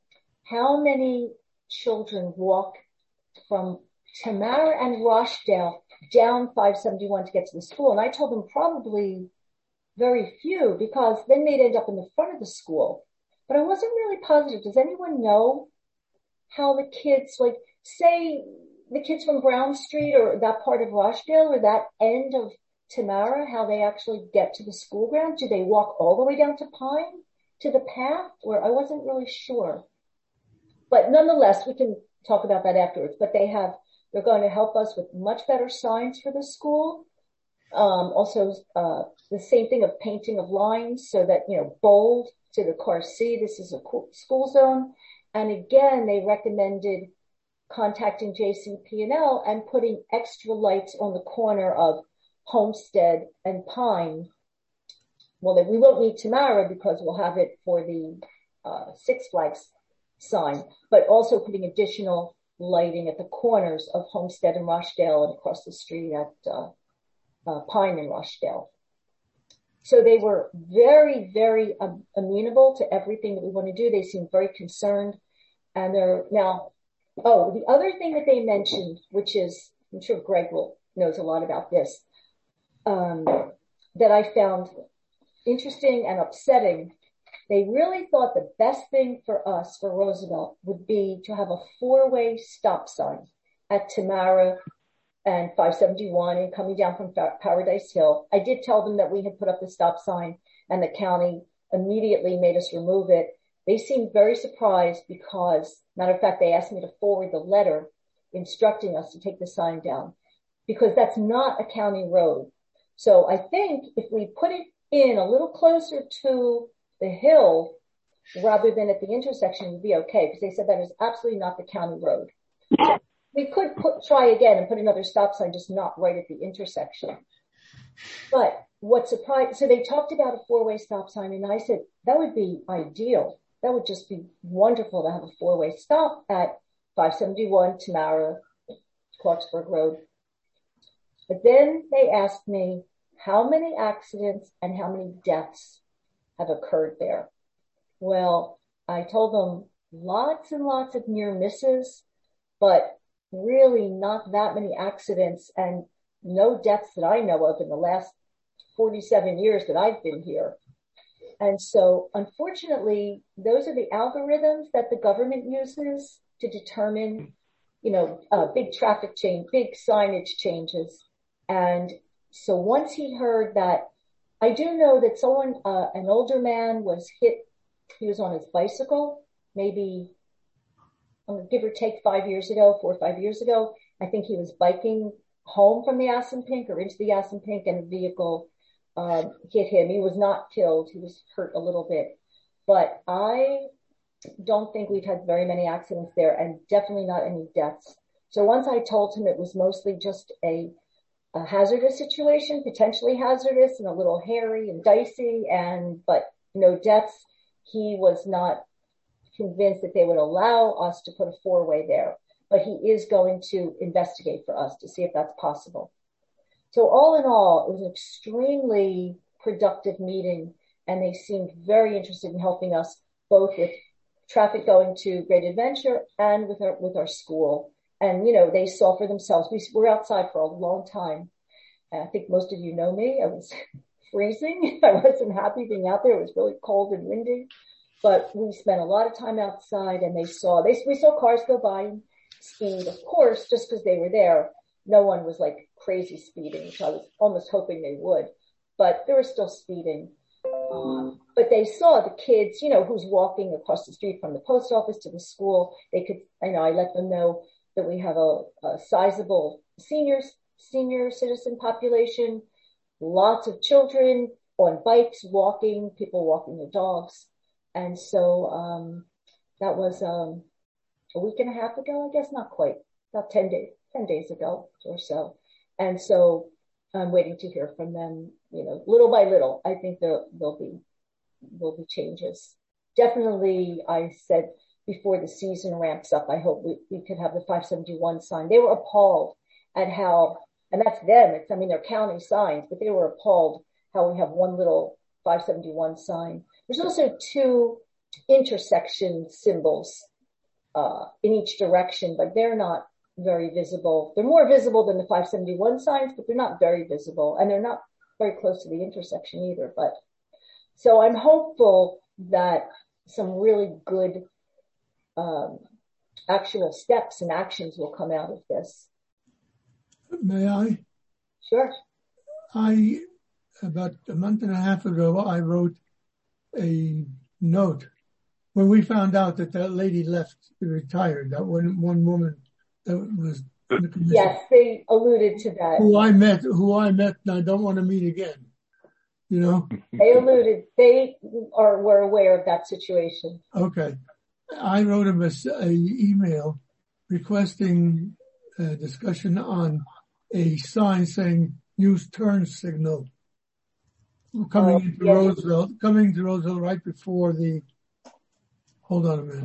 S2: how many children walk from Tamara and Rochdale down five seventy-one to get to the school. And I told them probably very few, because then they'd end up in the front of the school. But I wasn't really positive. Does anyone know how the kids, like, say the kids from Brown Street or that part of Rochdale or that end of Tamara, how they actually get to the school ground? Do they walk all the way down to Pine to the path? Or I wasn't really sure. But nonetheless, we can talk about that afterwards. But they have, they're going to help us with much better signs for the school. Um, also, uh, the same thing of painting of lines so that, you know, bold, so the cars see this is a school zone. And again, they recommended contacting J C P and L and putting extra lights on the corner of Homestead and Pine. Well, we won't need Tamara because we'll have it for the uh, Six Flags sign, but also putting additional lighting at the corners of Homestead and Rochdale and across the street at uh, uh, Pine and Rochdale. So they were very, very um, amenable to everything that we want to do. They seemed very concerned. And they're now, oh, the other thing that they mentioned, which is, I'm sure Greg will knows a lot about this, um, that I found interesting and upsetting They really thought the best thing for us, for Roosevelt, would be to have a four-way stop sign at Tamara and five seventy-one and coming down from Paradise Hill. I did tell them that we had put up the stop sign and the county immediately made us remove it. They seemed very surprised because, matter of fact, they asked me to forward the letter instructing us to take the sign down because that's not a county road. So I think if we put it in a little closer to the hill rather than at the intersection, we'd be okay because they said that is absolutely not the county road. So we could put, try again and put another stop sign, just not right at the intersection. But what surprised, so they talked about a four-way stop sign and I said, that would be ideal. That would just be wonderful to have a four-way stop at five seventy-one, Tamara, Clarksburg Road. But then they asked me how many accidents and how many deaths have occurred there. Well, I told them lots and lots of near misses, but really not that many accidents and no deaths that I know of in the last forty-seven years that I've been here. And so, unfortunately, those are the algorithms that the government uses to determine, you know, uh, big traffic change, big signage changes. And so once he heard that, I do know that someone, uh, an older man was hit. He was on his bicycle, maybe um, give or take five years ago, four or five years ago. I think he was biking home from the Assunpink or into the Assunpink and a vehicle um, hit him. He was not killed. He was hurt a little bit. But I don't think we've had very many accidents there and definitely not any deaths. So once I told him it was mostly just a, a hazardous situation, potentially hazardous and a little hairy and dicey and, but no deaths, he was not convinced that they would allow us to put a four-way there. But he is going to investigate for us to see if that's possible. So all in all, it was an extremely productive meeting and they seemed very interested in helping us both with traffic going to Great Adventure and with our, with our school. And, you know, they saw for themselves. We were outside for a long time. And I think most of you know me. I was freezing. I wasn't happy being out there. It was really cold and windy, but we spent a lot of time outside and they saw, they, we saw cars go by and speed, of course, just because they were there. No one was like crazy speeding, which I was almost hoping they would, but they were still speeding. Um, but they saw the kids, you know, who's walking across the street from the post office to the school. They could, I know, I let them know that we have a, a sizable seniors, senior citizen population, lots of children on bikes, walking, people walking their dogs. And so, um, that was, um, a week and a half ago, I guess, not quite, about ten days, ten days ago or so. And so I'm waiting to hear from them, you know, little by little. I think there, there'll be, there'll be changes. Definitely, I said before the season ramps up, I hope we, we could have the five seventy-one sign. They were appalled at how, and that's them. It's, I mean, they're county signs, but they were appalled how we have one little five seventy-one sign. There's also two intersection symbols uh, in each direction, but they're not very visible. They're more visible than the five seventy-one signs, but they're not very visible and they're not very close to the intersection either. But so I'm hopeful that some really good um, actual steps and actions will come out of this.
S8: May I?
S2: Sure.
S8: I, about a month and a half ago, I wrote a note when we found out that that lady left, retired, that one, one woman that was in the commission.
S2: Yes, they alluded to that.
S8: Who I met, who I met, and I don't want to meet again. You know?
S2: They alluded, they are, were aware of that situation.
S8: Okay. I wrote him a, a email requesting a discussion on a sign saying use turn signal coming uh, into yes. Roseville, coming to Roseville right before the, hold on a minute.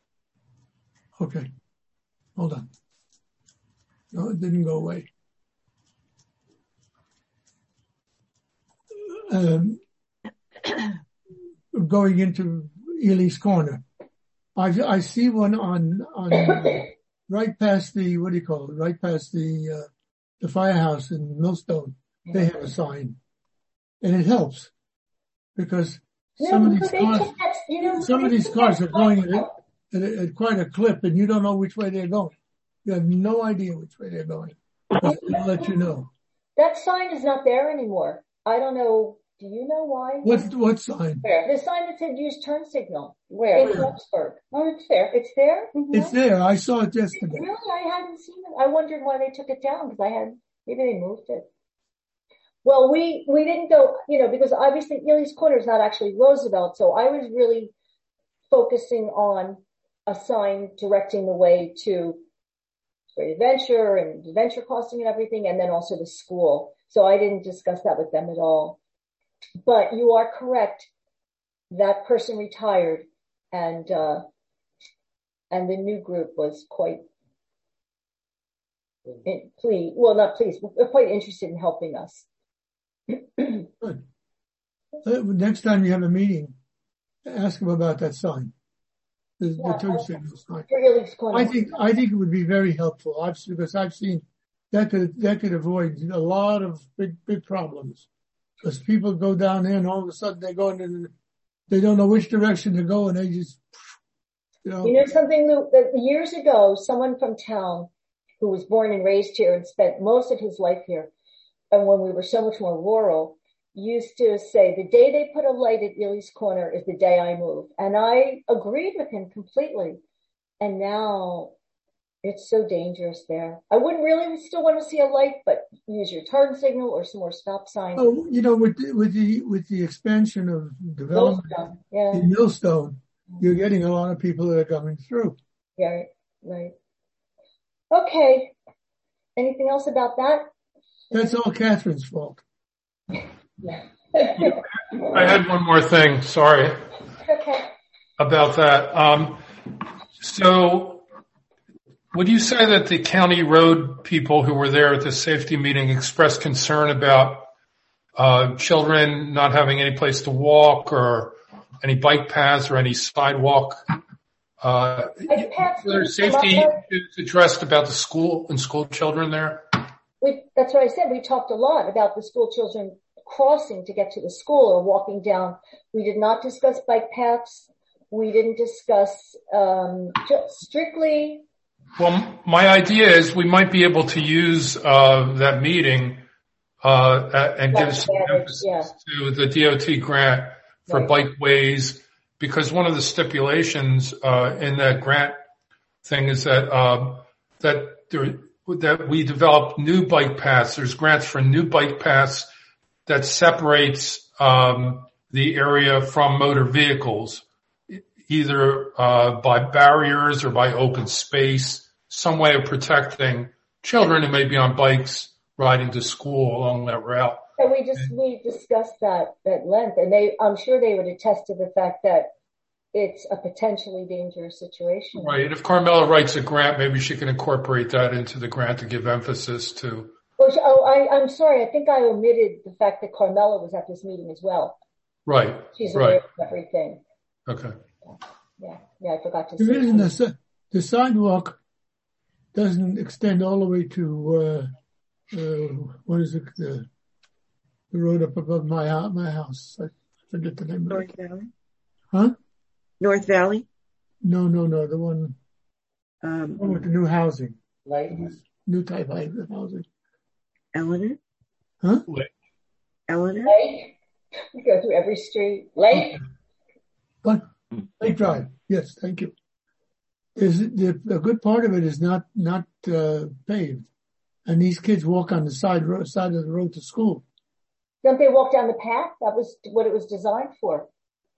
S8: Okay. Hold on. No, it didn't go away. Um, going into Ely's Corner. I, I see one on, on, uh, right past the, what do you call it? Right past the, uh, the firehouse in Millstone. They have a sign. And it helps because some
S2: no,
S8: of these
S2: they
S8: cars,
S2: took that, you know,
S8: some of
S2: they
S8: these
S2: took
S8: cars
S2: that
S8: are going
S2: sign
S8: at,
S2: out.
S8: at, at quite a clip, and you don't know which way they're going. You have no idea which way they're going. But they'll let you know.
S2: That sign is not there anymore. I don't know. Do you know why?
S8: What what sign?
S1: Where?
S2: The sign that said use turn signal
S1: Where?
S2: in Rexburg.
S1: Oh, it's there.
S2: It's there?
S8: It's there. I saw it yesterday.
S2: Really? I hadn't seen it. I wondered why they took it down because I had, maybe they moved it. Well, we, we didn't go, you know, because obviously Ely's Corner is not actually Roosevelt. So I was really focusing on a sign directing the way to Great Adventure and Adventure Crossing and everything, and then also the school. So I didn't discuss that with them at all. But you are correct. That person retired, and uh, and the new group was quite in, pleased. Well, not pleased, but quite interested in helping us.
S8: Good. Uh, next time you have a meeting, ask them about that sign, the,
S2: Yeah,
S8: the turn
S2: okay.
S8: signal sign.
S2: For Ely's Corner.
S8: I think I think it would be very helpful. I've because I've seen that could that could avoid a lot of big big problems. Because people go down there and all of a sudden they're going in, they don't know which direction to go, and they just, you know.
S2: You know something, Lou? That years ago, someone from town who was born and raised here and spent most of his life here, and when we were so much more rural, used to say, the day they put a light at Ely's Corner is the day I move. And I agreed with him completely. And now it's so dangerous there. I wouldn't really still want to see a light, but use your turn signal or some more stop signs.
S8: Oh, you know, with the, with the with the expansion of development
S2: Millstone, yeah,
S8: in Millstone, you're getting a lot of people that are coming through.
S2: yeah, right, right. Okay. Anything else about that?
S8: That's all Catherine's fault.
S2: Yeah.
S5: I had one more thing. Sorry
S2: Okay.
S5: about that. Um, so would you say that the county road people who were there at the safety meeting expressed concern about uh, children not having any place to walk or any bike paths or any sidewalk? Uh,
S2: Bike paths
S5: were there
S2: didn't come
S5: safety
S2: up there?
S5: issues addressed about the school and school children there?
S2: We, that's what I said. We talked a lot about the school children crossing to get to the school or walking down. We did not discuss bike paths. We didn't discuss um, just strictly.
S5: Well, my idea is we might be able to use uh, that meeting uh, and give some emphasis
S2: yeah.
S5: to the D O T grant for
S2: Right.
S5: bikeways, because one of the stipulations uh, in that grant thing is that uh, that there, that we develop new bike paths. There's grants for new bike paths that separates um, the area from motor vehicles, either uh, by barriers or by open space. Some way of protecting children who may be on bikes riding to school along that route.
S2: And we just, we discussed that at length, and they, I'm sure they would attest to the fact that it's a potentially dangerous situation.
S5: Right. And if Carmela writes a grant, maybe she can incorporate that into the grant to give emphasis to.
S2: Well, oh, I, I'm sorry. I think I omitted the fact that Carmela was at this meeting as well.
S5: Right.
S2: She's aware
S5: Right.
S2: of everything.
S5: Okay.
S2: Yeah. Yeah. I forgot to
S8: The
S2: say.
S8: reason the, the sidewalk doesn't extend all the way to, uh, uh, what is it, the, the road up above my house, my house. I forget the name of
S3: North
S8: it.
S3: Valley?
S8: Huh?
S3: North Valley?
S8: No, no, no, the one,
S3: Um,
S8: one with the new housing,
S1: Like,
S8: new type of housing.
S3: Eleanor?
S8: Huh?
S3: Eleanor?
S2: Lake. We go through every street. Lake.
S8: What? Lake Drive. Yes, thank you. Is the, a good part of it is not, not, uh, paved. And these kids walk on the side road, side of the road to school.
S2: Don't they walk down the path? That was what it was designed for.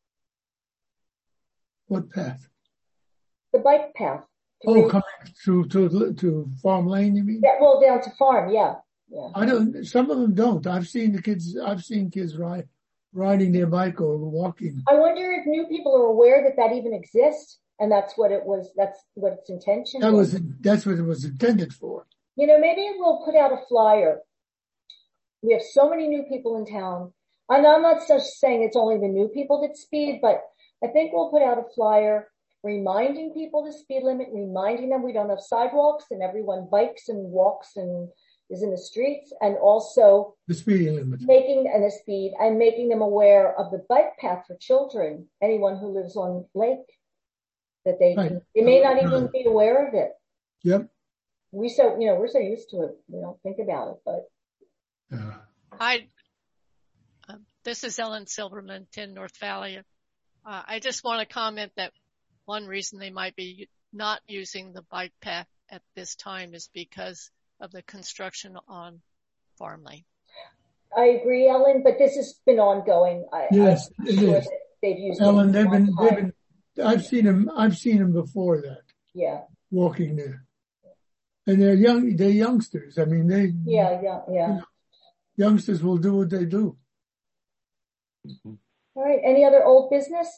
S8: What path?
S2: The bike path.
S8: Oh, coming to, to, to Farm Lane, you mean?
S2: Yeah, well, down to farm. Yeah. Yeah.
S8: I don't, some of them don't. I've seen the kids, I've seen kids ride, riding their bike or walking.
S2: I wonder if new people are aware that that even exists, and that's what it was, that's what its intention
S8: That
S2: was.
S8: was, that's what it was intended for.
S2: You know, maybe we'll put out a flyer. We have so many new people in town. And I'm not just saying it's only the new people that speed, but I think we'll put out a flyer reminding people the speed limit, reminding them we don't have sidewalks and everyone bikes and walks and is in the streets, and also
S8: The speeding limit.
S2: making, and the speed, and making them aware of the bike path for children, anyone who lives on lake, that they,
S8: Right.
S2: they may not even be aware of it.
S8: Yep.
S2: We so, you know, we're so used to it, we don't think about it, but.
S8: Yeah.
S11: I, uh, this is Ellen Silverman in North Valley. Uh, I just want to comment that one reason they might be not using the bike path at this time is because of the construction on Farm Lane.
S2: I agree, Ellen, but this has been ongoing. I,
S8: Yes,
S2: I'm
S8: it
S2: sure
S8: is.
S2: that they've used
S8: Ellen,
S2: it
S8: they've
S2: one
S8: been, they've
S2: time.
S8: been, I've seen them, I've seen them before that,
S2: Yeah,
S8: walking there. And they're young, they're youngsters. I mean, they,
S2: yeah, yeah, yeah.
S8: youngsters will do what they do.
S2: All right, any other old business?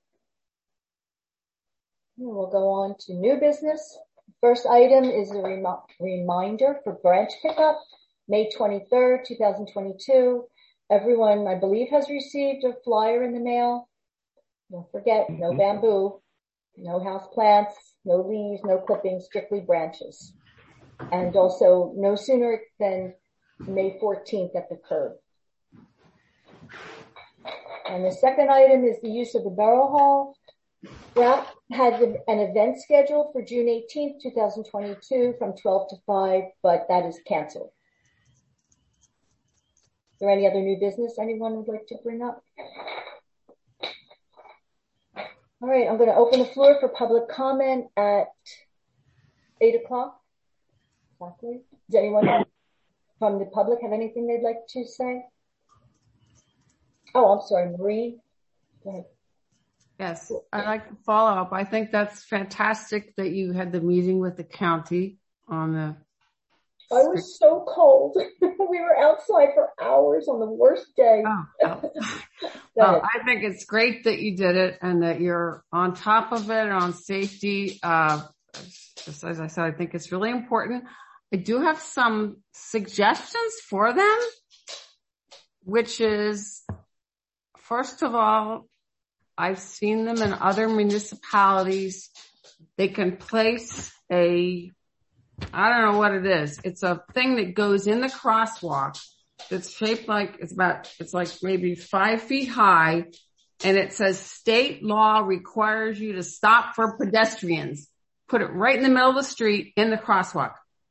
S2: We'll go on to new business. First item is a rem- reminder for branch pickup, May twenty-third, twenty twenty-two. Everyone, I believe, has received a flyer in the mail. Don't forget, no bamboo, no house plants, no leaves, no clippings, strictly branches. And also no sooner than May fourteenth at the curb. And the second item is the use of the Borough Hall. Ralph had an event scheduled for June eighteenth, twenty twenty-two from twelve to five, but that is canceled. Is there any other new business anyone would like to bring up? All right, I'm going to open the floor for public comment at eight o'clock. Exactly. Does anyone from the public have anything they'd like to say? Oh, I'm sorry, Marie. Go ahead.
S6: Yes, I'd like to follow up. I think that's fantastic that you had the meeting with the county on the.
S2: I was so cold. We were outside for hours on the worst day.
S6: Oh, oh. Well, I think it's great that you did it and that you're on top of it on safety. Uh, just as I said, I think it's really important. I do have some suggestions for them, which is, first of all, I've seen them in other municipalities. They can place a, I don't know what it is. It's a thing that goes in the crosswalk that's shaped like, it's about, it's like maybe five feet high. And it says state law requires you to stop for pedestrians. Put it right in the middle of the street in the crosswalk.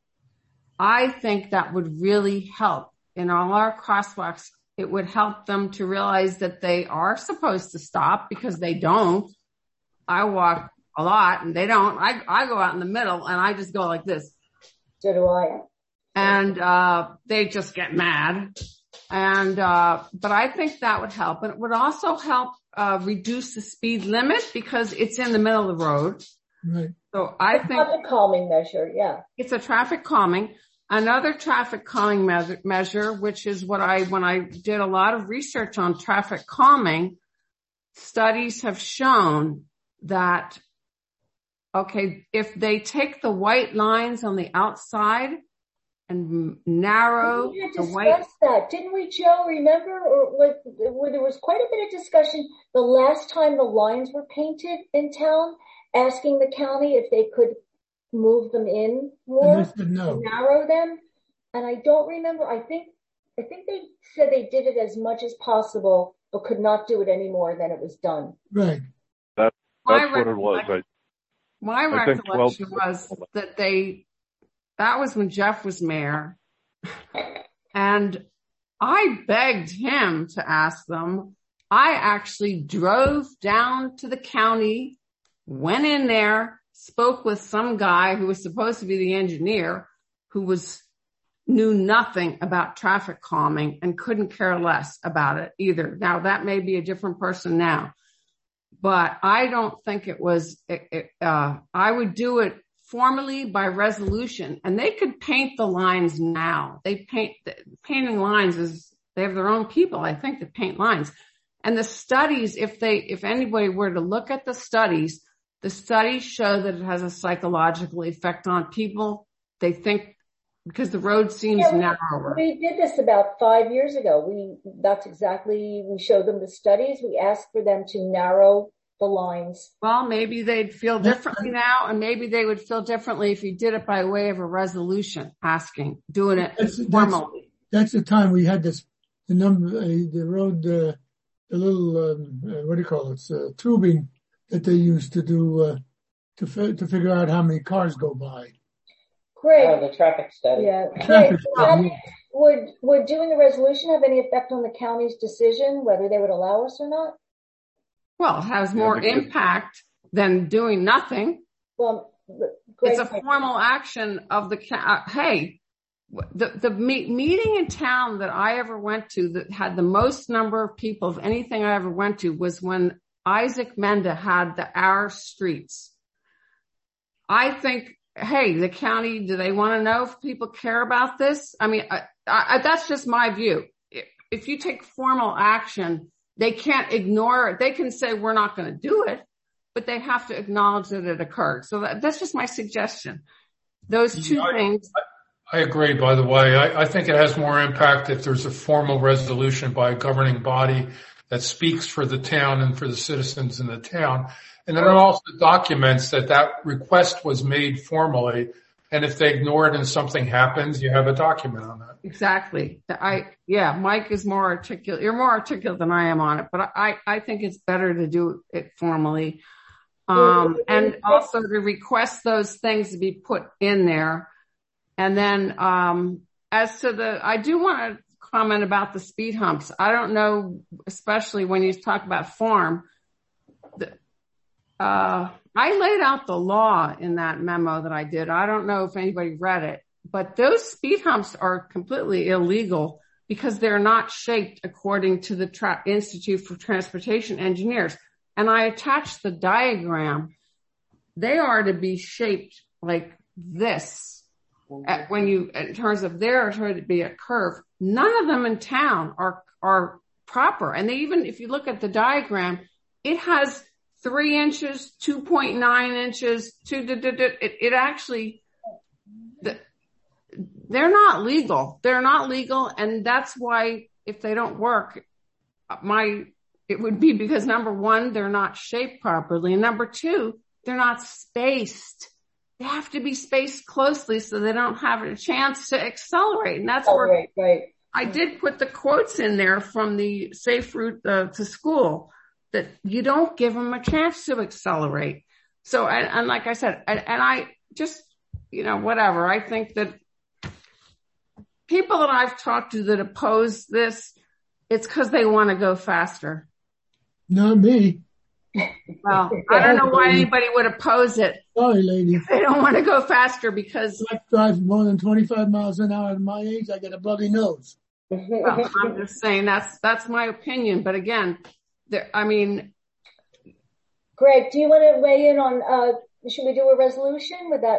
S6: I think that would really help in all our crosswalks. It would help them to realize that they are supposed to stop because they don't. I walk a lot and they don't. I, I go out in the middle and I just go like this.
S2: So do I.
S6: And, uh, they just get mad. And, uh, but I think that would help. And it would also help, uh, reduce the speed limit because it's in the middle of the road.
S8: Right.
S6: So I think.
S2: Traffic calming measure, yeah.
S6: It's a traffic calming. Another traffic calming me- measure, which is what I, when I did a lot of research on traffic calming, studies have shown that, okay, if they take the white lines on the outside and narrow
S2: We
S6: the
S2: discussed
S6: white.
S2: that, didn't we, Joe? Remember, or was, where there was quite a bit of discussion the last time the lines were painted in town, asking the county if they could move them in more,
S8: And they said no.
S2: narrow them. And I don't remember. I think I think they said they did it as much as possible, but could not do it any more than it was done.
S8: Right.
S7: That,
S6: My
S7: that's what it was. I,
S6: My
S7: I think
S6: recollection
S7: twelve
S6: was that they, that was when Jeff was mayor. And I begged him to ask them. I actually drove down to the county, went in there, spoke with some guy who was supposed to be the engineer who was, knew nothing about traffic calming and couldn't care less about it either. Now that may be a different person now, but I don't think it was, it, it, uh, I would do it formally by resolution, and they could paint the lines now. They paint, painting lines is, they have their own people, I think, that paint lines. And the studies, if they, if anybody were to look at the studies, the studies show that it has a psychological effect on people. They think because the road seems
S2: Yeah, we,
S6: narrower.
S2: We did this about five years ago. We, that's exactly, we showed them the studies. We asked for them to narrow the lines.
S6: Well, maybe they'd feel differently now, and maybe they would feel differently if you did it by way of a resolution, asking, doing it
S8: That's,
S6: formally.
S8: That's, that's the time we had this, the number, uh, the road, uh, the little, um, uh, what do you call it, uh, tubing that they used to do, uh, to fi- to figure out how many cars go by.
S2: Great.
S1: Oh, the traffic study.
S2: Yeah.
S8: Traffic
S2: Great. Um,
S8: study.
S2: would, would doing the resolution have any effect on the county's decision, whether they would allow us or not?
S6: Well, it has more
S7: Yeah, because-
S6: impact than doing nothing.
S2: Well, great.
S6: It's a formal action of the, uh, hey, the, the me- meeting in town that I ever went to that had the most number of people of anything I ever went to was when Isaac Menda had the Our Streets. I think, hey, the county, do they want to know if people care about this? I mean, I, I, that's just my view. If you take formal action, they can't ignore it. They can say, we're not going to do it, but they have to acknowledge that it occurred. So that, that's just my suggestion. Those two
S5: I,
S6: things.
S5: I agree, by the way. I, I think it has more impact if there's a formal resolution by a governing body that speaks for the town and for the citizens in the town. And then it also documents that that request was made formally. And if they ignore it and something happens, you have a document on that.
S6: Exactly. I, yeah, Mike is more articulate. You're more articulate than I am on it, but I, I think it's better to do it formally. Um, and also to request those things to be put in there. And then, um, as to the, I do want to comment about the speed humps. I don't know, especially when you talk about farm. The, uh, I laid out the law in that memo that I did. I don't know if anybody read it, but those speed humps are completely illegal because they're not shaped according to the Tra- Institute for Transportation Engineers. And I attached the diagram. They are to be shaped like this. At, when you, in terms of there to be a curve, none of them in town are, are proper. And they even, if you look at the diagram, it has three inches, two point nine inches, two, it, it actually, the, they're not legal. They're not legal. And that's why if they don't work, my, it would be because number one, they're not shaped properly. And number two, they're not spaced. They have to be spaced closely so they don't have a chance to accelerate. And that's
S2: Oh,
S6: where
S2: right, right.
S6: I did put the quotes in there from the Safe Route uh, to School that you don't give them a chance to accelerate. So, and, and like I said, and, and I just, you know, whatever. I think that people that I've talked to that oppose this, it's because they want to go faster.
S8: Not me.
S6: Well, I don't know why anybody would oppose it.
S8: Sorry, lady.
S6: They don't want to go faster because
S8: If I drive more than twenty-five miles an hour at my age, I get a bloody nose.
S6: well, I'm just saying that's that's my opinion. But again, there, I mean,
S2: Greg, do you want to weigh in on, uh, should we do a resolution with that?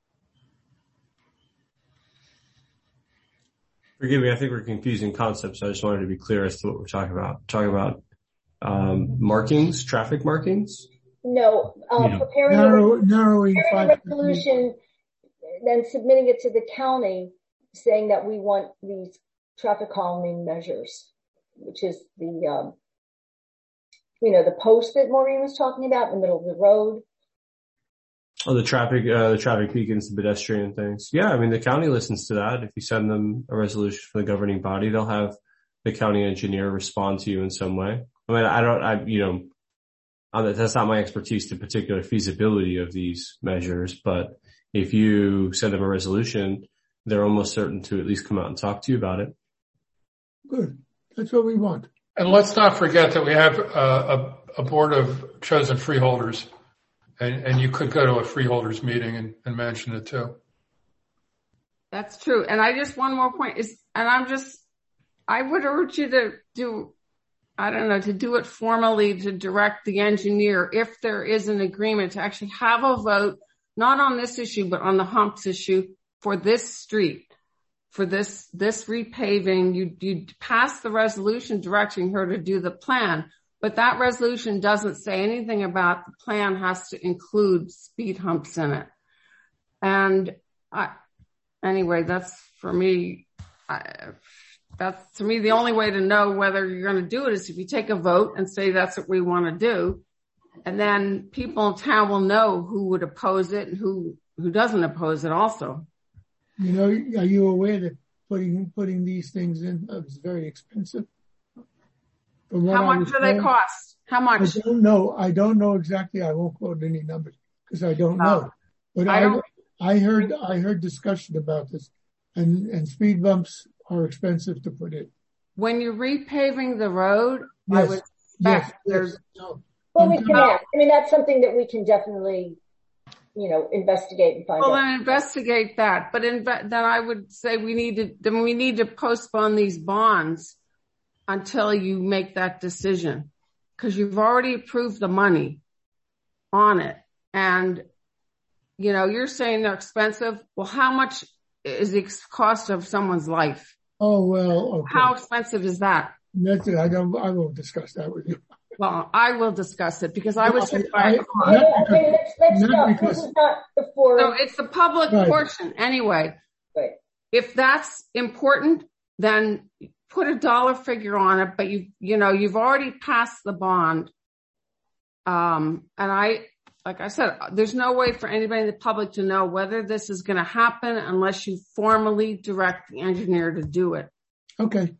S9: Forgive me, I think we're confusing concepts. I just wanted to be clear as to what we're talking about. Talking about um, markings, traffic markings?
S2: No, uh,
S9: Yeah.
S2: preparing,
S8: Narrow,
S2: a,
S8: narrowing
S2: preparing a
S8: five.
S2: resolution, then submitting it to the county, saying that we want these traffic calming measures, which is the, um, you know, the post that Maureen was talking about in the middle of the road.
S9: Oh, the traffic, uh, the traffic beacons, the pedestrian things. Yeah, I mean, the county listens to that. If you send them a resolution from the governing body, they'll have the county engineer respond to you in some way. I mean, I don't, I, you know, I'm, that's not my expertise, the particular feasibility of these measures, but if you send them a resolution, they're almost certain to at least come out and talk to you about it.
S8: Good. That's what we want.
S5: And let's not forget that we have a, a, a board of chosen freeholders. And, and you could go to a freeholders meeting and, and mention it too.
S6: that's true. And I just, one more point is, and I'm just, I would urge you to do, I don't know, to do it formally, to direct the engineer, if there is an agreement, to actually have a vote, not on this issue, but on the humps issue for this street, for this, this repaving. You, you pass the resolution directing her to do the plan, but that resolution doesn't say anything about the plan has to include speed humps in it. And I, anyway, that's for me, I, that's to me the only way to know whether you're going to do it is if you take a vote and say that's what we want to do. And then people in town will know who would oppose it and who, who doesn't oppose it also.
S8: You know, are you aware that putting, putting these things in is very expensive?
S6: How much do they cost? How much?
S8: I don't know. I don't know exactly. I won't quote any numbers because I don't know. But
S6: I,
S8: I,
S6: don't,
S8: I heard, I heard discussion about this, and, and speed bumps are expensive to put in.
S6: When you're repaving the road,
S8: yes,
S6: I would expect
S8: yes,
S6: there's.
S8: Yes, no.
S2: Well, we can ask. I mean, that's something that we can definitely, you know, investigate and find
S6: well,
S2: out.
S6: Well, then investigate that. But in, then I would say we need to, then we need to postpone these bonds until you make that decision, because you've already approved the money on it. And, you know, you're saying they're expensive. Well, how much is the cost of someone's life?
S8: Oh, well, okay.
S6: How expensive is that?
S8: That's it. I don't, I won't discuss that with you.
S6: Well, I will discuss it because I was hit by
S8: I,
S6: a car.
S2: Okay, okay, let's, let's stop. Because, this is not the forum.
S6: No, it's the public
S8: right.
S6: portion anyway.
S2: Right.
S6: If that's important, then put a dollar figure on it, but you, you know, you've already passed the bond. Um, and I, like I said, there's no way for anybody in the public to know whether this is going to happen unless you formally direct the engineer to do it.
S8: Okay.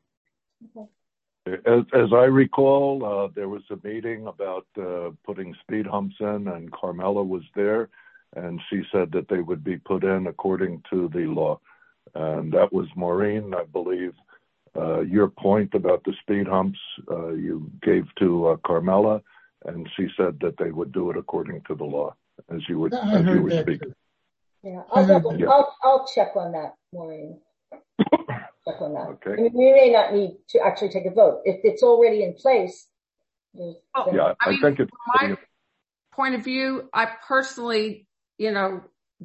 S7: As, as I recall, uh, there was a meeting about uh, putting speed humps in, and Carmela was there, and she said that they would be put in according to the law. And that was Maureen, I believe. Uh, your point about the speed humps, uh, you gave to uh, Carmela, and she said that they would do it according to the law, as you were,
S8: I
S7: as
S8: heard
S7: you were
S8: that
S7: speaking.
S8: too.
S2: Yeah, I'll, double,
S7: Yeah.
S2: I'll, I'll check on that, Maureen. Check on that.
S7: Okay.
S2: I mean, we may not need to actually take a vote. If it's already in place.
S6: Oh,
S7: yeah, I,
S6: I mean,
S7: think it's
S6: from my point of view, I personally, you know,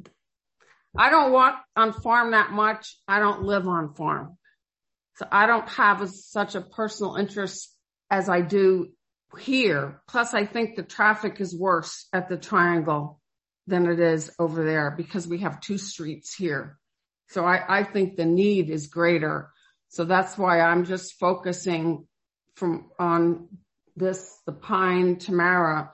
S6: I don't walk on farm that much. I don't live on farm. So I don't have a, such a personal interest as I do here. Plus, I think the traffic is worse at the Triangle than it is over there because we have two streets here. So I, I think the need is greater. So that's why I'm just focusing from on this, the Pine Tamara,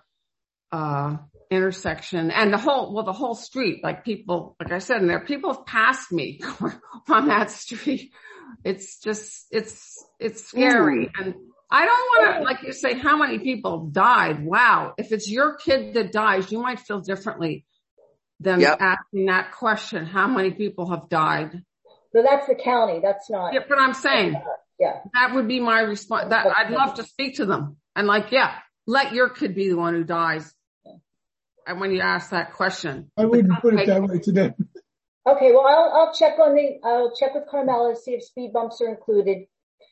S6: uh, intersection and the whole, well, the whole street, like people, like I said, and there people have passed me on that street. It's just, it's, it's scary. Mm. And I don't want to, like you say, how many people died? Wow. If it's your kid that dies, you might feel differently than yep. asking that question. How many people have died?
S2: So that's the county. That's not.
S6: Yeah, but I'm saying,
S2: yeah, that
S6: would be my response. That I'd love to speak to them and like, yeah, let your kid be the one who dies. And when you ask that question,
S8: I wouldn't put it that way to them.
S2: Okay, well, I'll, I'll check on the, I'll check with Carmela to see if speed bumps are included,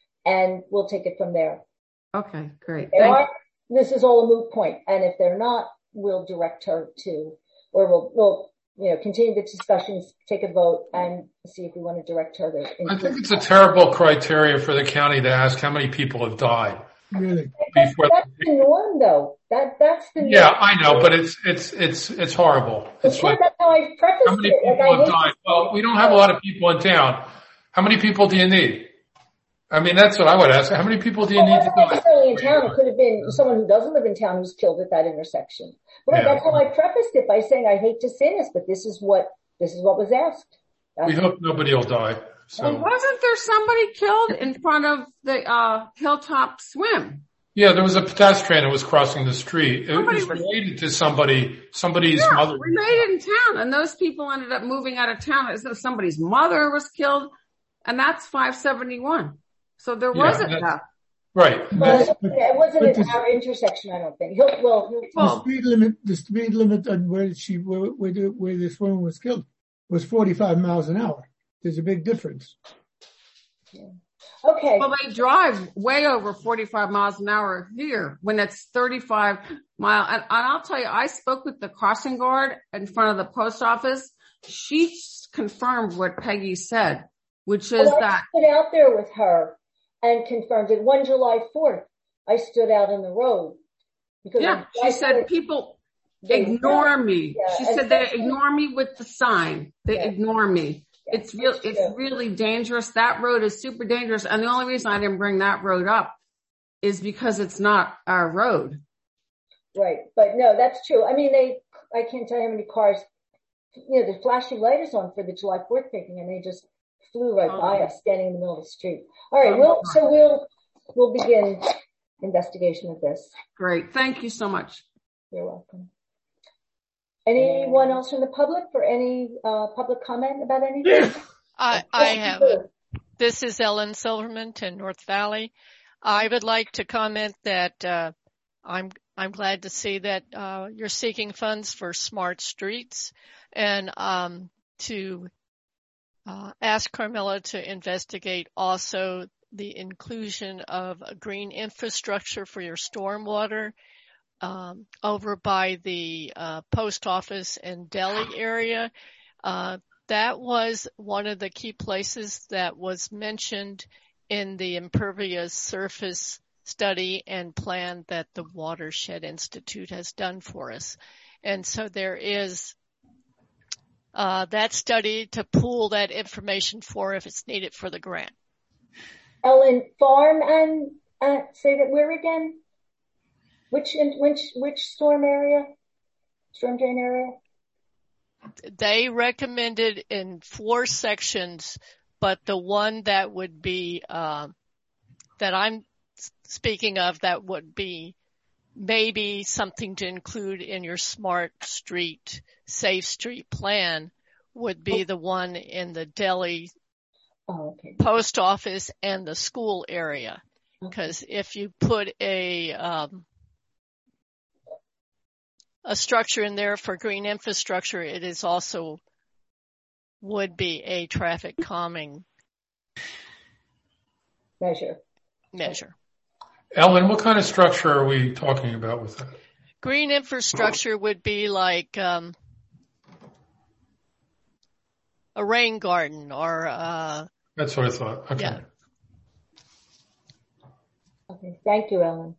S2: and we'll take it from there.
S6: Okay, great.
S2: They are, this is all a moot point, and if they're not, we'll direct her to, or we'll, we'll, you know, continue the discussions, take a vote, and see if we want to direct her to.
S5: I think it's a terrible criteria for the county to ask how many people have died.
S8: Really?
S2: That's, that's the norm, though. That that's the norm.
S5: Yeah, I know, but it's it's it's it's horrible. It's
S2: of course,
S5: like,
S2: that's how I prefaced
S5: how many
S2: it.
S5: people
S2: Like,
S5: have died? Well, we don't have a lot of people in town. How many people do you need? I mean, that's what I would ask. How many people do you
S2: well,
S5: need to
S2: not
S5: die?
S2: necessarily in town. It could have been someone who doesn't live in town who's killed at that intersection. But
S5: Yeah.
S2: that's how I prefaced it by saying I hate to say this, but this is what this is what was asked. That's
S5: We hope nobody will die. So
S6: And wasn't there somebody killed in front of the uh Hilltop Swim?
S5: yeah, there was a pedestrian that was crossing the street. It
S6: Somebody
S5: was
S6: was-
S5: related to somebody, somebody's
S6: Yeah,
S5: mother.
S6: we made it in town, and those people ended up moving out of town as though somebody's mother was killed, and that's five seventy-one. So there
S5: Yeah,
S6: wasn't
S5: that's-
S6: that.
S5: Right.
S2: Well,
S8: But-
S2: it it wasn't
S8: but
S2: at
S8: the-
S2: our intersection, I don't think. He'll, well, he'll,
S8: The
S6: Well,
S8: speed limit, the speed limit on where she, where, where, the, where this woman was killed was forty-five miles an hour. There's a big difference.
S2: okay.
S6: well, they drive way over forty-five miles an hour here when it's thirty-five mile. And, and I'll tell you, I spoke with the crossing guard in front of the post office. She confirmed what Peggy said, which is
S2: Well, I
S6: that
S2: stood out there with her and confirmed it. One July fourth, I stood out in the road because
S6: yeah,
S2: I- I
S6: she said
S2: thought
S6: people
S2: they-
S6: ignore me.
S2: Yeah,
S6: She
S2: and
S6: said they
S2: especially-
S6: ignore me with the sign. They
S2: Yeah.
S6: ignore me.
S2: Yeah,
S6: It's real.
S2: that's
S6: It's
S2: true.
S6: really dangerous. That road is super dangerous. And the only reason I didn't bring that road up is because it's not our road.
S2: Right. But no, that's true. I mean, they, I can't tell you how many cars, you know, the flashing light is on for the July fourth picking and they just flew right
S6: Oh.
S2: by us standing in the middle of the street. All right. We'll, so we'll, we'll begin investigation of this.
S6: Great. Thank you so much.
S2: You're welcome. Anyone else from the public for any, uh, public comment about anything?
S11: I, I have. A, this is Ellen Silverman in North Valley. I would like to comment that, uh, I'm, I'm glad to see that, uh, you're seeking funds for smart streets and, um, to, uh, ask Carmela to investigate also the inclusion of a green infrastructure for your stormwater, um, over by the, uh, post office and deli area. Uh, that was one of the key places that was mentioned in the impervious surface study and plan that the Watershed Institute has done for us. And so there is uh, that study to pool that information for if it's needed for the grant.
S2: Ellen, farm and, uh, say that where again? Which, which, which storm area? Storm drain area?
S11: They recommended in four sections, but the one that would be, uh, that I'm speaking of that would be maybe something to include in your smart street, safe street plan would be the one in the deli,
S2: oh, okay.
S11: post office and the school area. Because if you put a, um, a structure in there for green infrastructure, it is also would be a traffic calming
S2: measure.
S11: Measure.
S5: Ellen, what kind of structure are we talking about with that?
S11: Green infrastructure would be like um, a rain garden or uh
S5: That's what I thought. Okay.
S11: Yeah.
S2: Okay. Thank you, Ellen.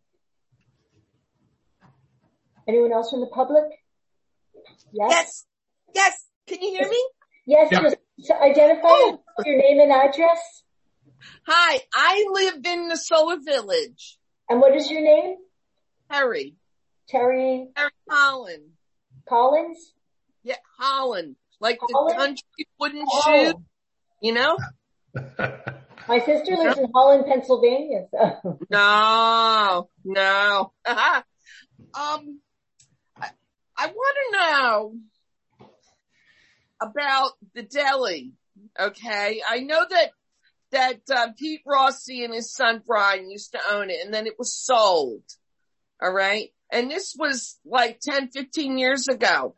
S2: Anyone else from the public? Yes.
S12: Yes. Yes. Can you hear me?
S2: Yes.
S5: Yeah.
S2: Just identify oh. your name and address.
S12: Hi. I live in the Solar Village.
S2: And what is your name?
S12: Terry.
S2: Terry.
S12: Terry Holland.
S2: Collins?
S12: Yeah, Holland. Like
S2: Holland?
S12: the country wooden
S2: oh.
S12: shoe. You know?
S2: My sister lives in Holland, Pennsylvania. So.
S12: No, no. um, I, I want to know about the deli. Okay. I know that, that, uh, Pete Rossi and his son Brian used to own it and then it was sold. All right. And this was like ten, fifteen years ago.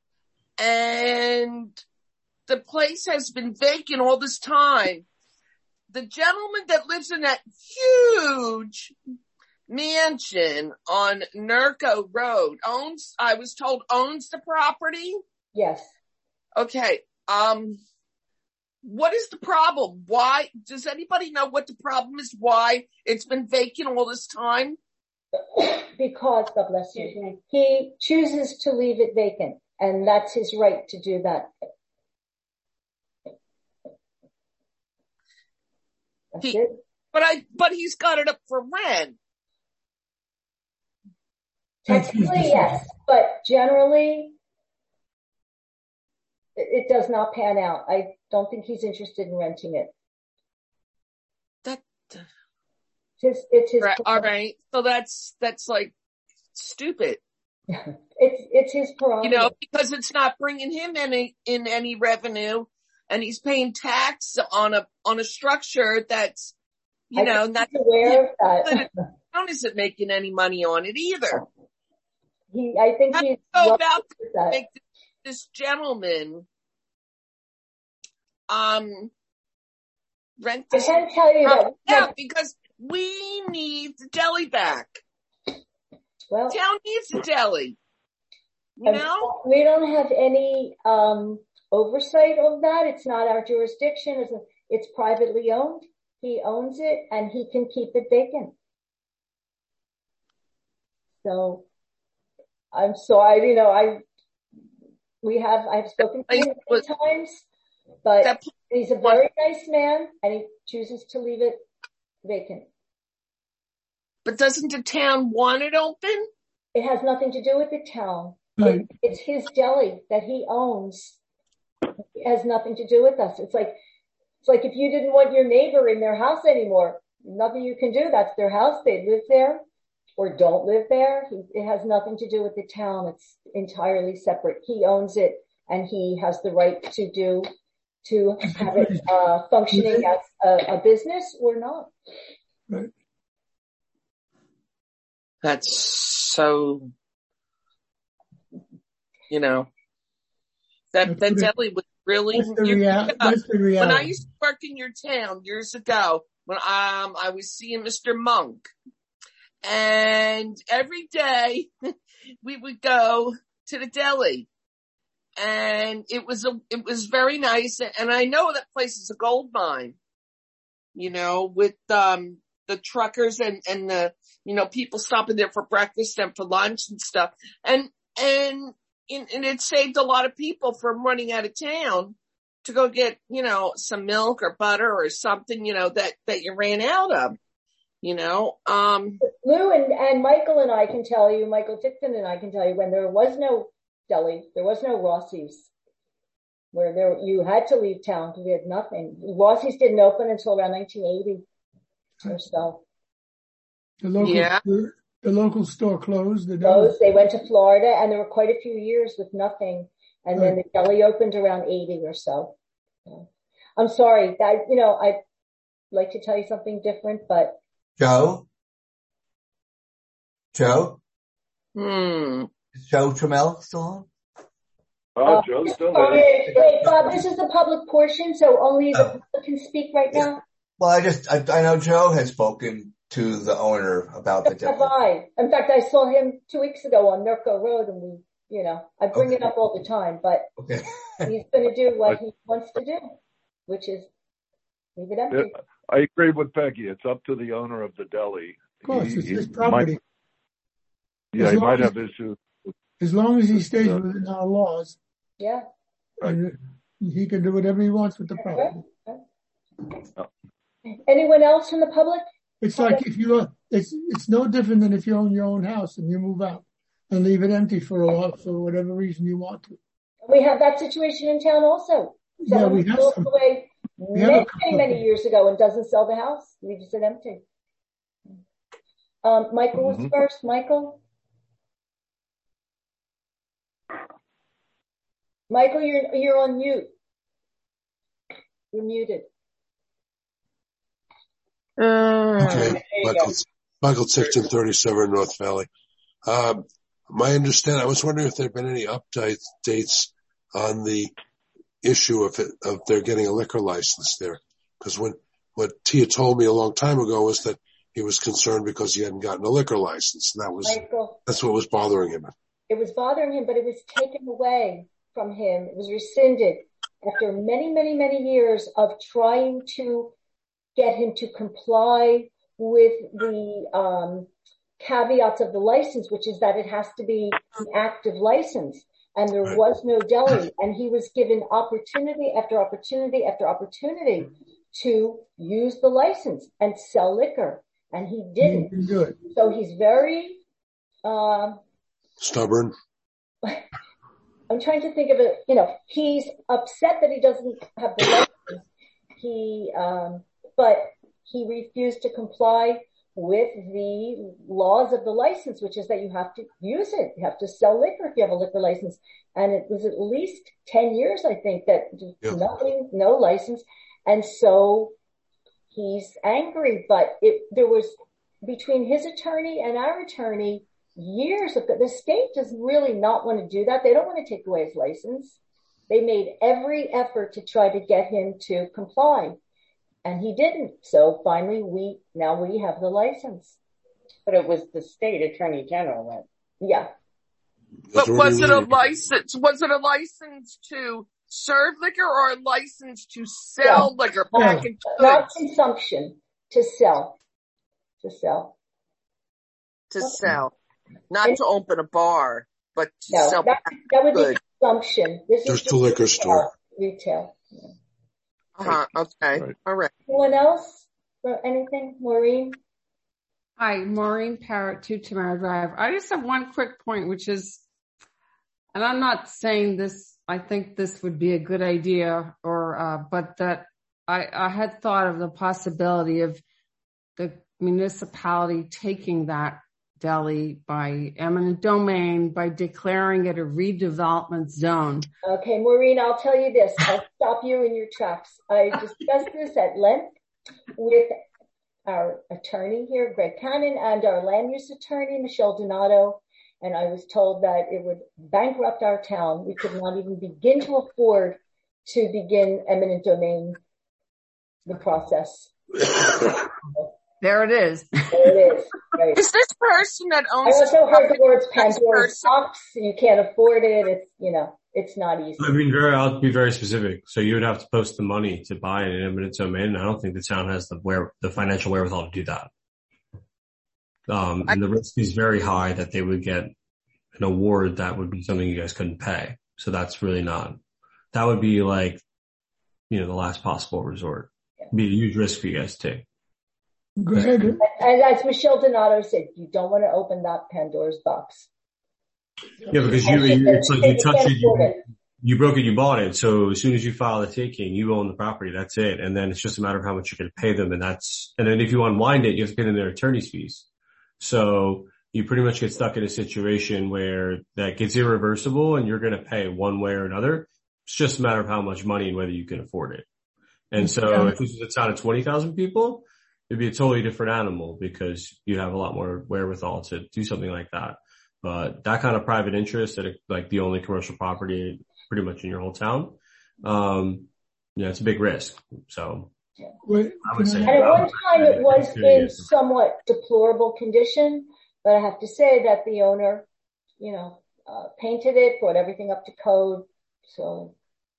S12: And the place has been vacant all this time. The gentleman that lives in that huge mansion on Nurko Road owns, I was told, owns the property.
S2: Yes.
S12: Okay. Um, what is the problem? Why, does anybody know what the problem is? Why it's been vacant all this time?
S2: Because, God bless you, he chooses to leave it vacant and that's his right to do that. That's
S12: he,
S2: it.
S12: But I, but he's got it up for rent.
S2: Technically, yes, but generally, it, it does not pan out. I don't think he's interested in renting it.
S12: That,
S2: it's his, it's his.
S12: Right, all right. So that's, that's like stupid.
S2: it's, it's his prerogative.
S12: You know, because it's not bringing him any, in any revenue and he's paying tax on a, on a structure that's, you
S2: I
S12: know, not
S2: aware of that.
S12: How isn't making any money on it either.
S2: He, I think
S12: How
S2: he's
S12: so about
S2: that.
S12: make this gentleman, um, rent this.
S2: I can tell you that.
S12: Yeah, because we need the deli back.
S2: Well,
S12: town needs a deli. You know?
S2: We don't have any, um, oversight of that. It's not our jurisdiction. It's, a, it's privately owned. He owns it and he can keep it vacant. So I'm sorry, you know, I, we have, I've spoken to him many times, but he's a very nice man and he chooses to leave it vacant.
S12: But doesn't the town want it open?
S2: It has nothing to do with the town.
S8: Right.
S2: It, it's his deli that he owns. It has nothing to do with us. It's like, it's like if you didn't want your neighbor in their house anymore, nothing you can do. That's their house. They live there or don't live there. It has nothing to do with the town. It's entirely separate. He owns it and he has the right to do, to have it, uh, functioning as a, a business or not.
S8: Right.
S12: That's so, you know, that, that deli was really,
S8: that's the, rea- that's the reality.
S12: When I used to work in your town years ago, when um, I was seeing Mister Monk, and every day we would go to the deli, and it was a, it was very nice. And I know that place is a gold mine, you know, with, um, the truckers and, and the, you know, people stopping there for breakfast and for lunch and stuff. And, and, and it saved a lot of people from running out of town to go get, you know, some milk or butter or something, you know, that, that you ran out of, you know. Um,
S2: Lou and, and Michael and I can tell you, Michael Tickton and I can tell you, when there was no deli, there was no Rossi's, where there, you had to leave town because we had nothing. Rossi's didn't open until around nineteen eighty or so.
S8: The local,
S12: yeah.
S8: the, the local store closed. The
S2: closed. They went to Florida, and there were quite a few years with nothing. And then the deli opened around eighty or so. Yeah. I'm sorry. I, you know, I'd like to tell you something different, but.
S4: Joe? Joe?
S12: Hmm.
S4: Is Joe Trammell still on?
S7: Oh,
S2: Uh,
S7: Joe's still
S2: sorry,
S7: there.
S2: wait, Bob, this is the public portion, so only the
S4: Oh.
S2: public can speak right
S4: Yeah.
S2: now.
S4: Well, I just, I, I know Joe has spoken to the owner about the
S2: Have
S4: deli.
S2: I? In fact, I saw him two weeks ago on Norco Road, and we, you know, I bring
S4: Okay.
S2: it up all the time, but
S4: Okay.
S2: he's going to do what he wants to do, which is leave it empty.
S7: I agree with Peggy. It's up to the owner of the deli.
S8: Of course,
S7: He-
S8: it's
S7: he
S8: his property.
S7: might- yeah,
S8: As
S7: he
S8: long
S7: might
S8: as-
S7: have issues.
S8: As long as he stays
S7: Yeah.
S8: within our laws,
S2: Yeah.
S8: and he can do whatever he wants with the property.
S2: Anyone else from the public?
S8: It's like if you, uh, it's it's no different than if you own your own house and you move out and leave it empty for a while for whatever reason you want to.
S2: We have that situation in town also.
S8: Yeah,
S2: Someone
S8: we have
S2: goes
S8: some.
S2: away
S8: We have a
S2: many,
S8: couple
S2: many,
S8: of
S2: many
S8: them.
S2: years ago and doesn't sell the house, leaves it empty. Um, Michael was
S7: Mhm.
S2: first. Michael? Michael, you're, you're on mute. You're muted.
S10: Okay,
S1: There you
S10: Michael, Michael Sexton, thirty-seven North Valley. Um, my understanding, I was wondering if there had been any updates dates on the issue of it, of their getting a liquor license there. Because when, what Tia told me a long time ago was that he was concerned because he hadn't gotten a liquor license. And that was,
S2: Michael,
S10: that's what was bothering him.
S2: it was bothering him, but it was taken away from him. It was rescinded after many, many, many years of trying to get him to comply with the um, caveats of the license, which is that it has to be an active license. And there
S10: Right.
S2: was no deli. And he was given opportunity after opportunity after opportunity to use the license and sell liquor. And he
S8: You
S2: didn't.
S8: can do it.
S2: So he's very, uh,
S10: Stubborn.
S2: I'm trying to think of it, you know, he's upset that he doesn't have the license. He, um, but he refused to comply with the laws of the license, which is that you have to use it. You have to sell liquor if you have a liquor license. And it was at least ten years, I think, that
S10: Yeah.
S2: nothing, no license. And so he's angry, but it, there was between his attorney and our attorney, years of the state does really not want to do that. They don't want to take away his license. They made every effort to try to get him to comply, and he didn't. So finally, we now we have the license.
S1: But it was the state attorney general that.
S2: Yeah.
S12: But was it a
S10: Authority-
S12: license? Was it a license to serve liquor or a license to sell liquor, packaged
S2: Not
S12: goods
S2: consumption, to sell, to sell.
S12: to sell, not to open a bar, but to
S2: No,
S12: sell
S2: that,
S12: packaged
S2: that would be
S12: goods.
S2: consumption. This is
S10: Just a liquor
S2: retail,
S10: store.
S2: Retail.
S12: Uh-huh. Okay.
S7: Right.
S12: All right.
S2: Anyone else? Or anything? Maureen?
S6: Hi, Maureen Parrott, two Tamara Drive. I just have one quick point, which is, and I'm not saying this, I think this would be a good idea, or, uh, but that I, I had thought of the possibility of the municipality taking that deli by eminent domain by declaring it a redevelopment zone.
S2: Okay, Maureen, I'll tell you this. I'll stop you in your tracks. I discussed this at length with our attorney here, Greg Cannon, and our land use attorney, Michelle Donato, and I was told that it would bankrupt our town. We could not even begin to afford to begin eminent domain, the process.
S6: There it is.
S2: There it is. Right.
S12: Is this person that owns?
S2: I also heard the words Pandora's box. You can't afford it. It's, you know, it's not easy.
S9: I mean, very, I'll be very specific. So you would have to post the money to buy an eminent domain. And I don't think the town has the where, the financial wherewithal to do that. Um, and the risk is very high that they would get an award that would be something you guys couldn't pay. So that's really not, that would be like, you know, the last possible resort. It'd be a huge risk for you guys to take.
S8: Go ahead.
S2: And as Michelle Donato said, you don't want to open that Pandora's box.
S9: Yeah, because you, you it's like you touch it, you, you broke it, you bought it. So as soon as you file the taking, you own the property. That's it. And then it's just a matter of how much you're going to pay them. And that's, and then if you unwind it, you have to pay them their attorney's fees. So you pretty much get stuck in a situation where that gets irreversible and you're going to pay one way or another. It's just a matter of how much money and whether you can afford it. And so if this is a town of twenty thousand people, it'd be a totally different animal because you have a lot more wherewithal to do something like that. But that kind of private interest that like the only commercial property pretty much in your whole town, um, yeah, it's a big risk. So
S8: Wait,
S9: I would say.
S2: And at one time it was in somewhat deplorable condition, but I have to say that the owner, you know, uh, painted it, brought everything up to code. So.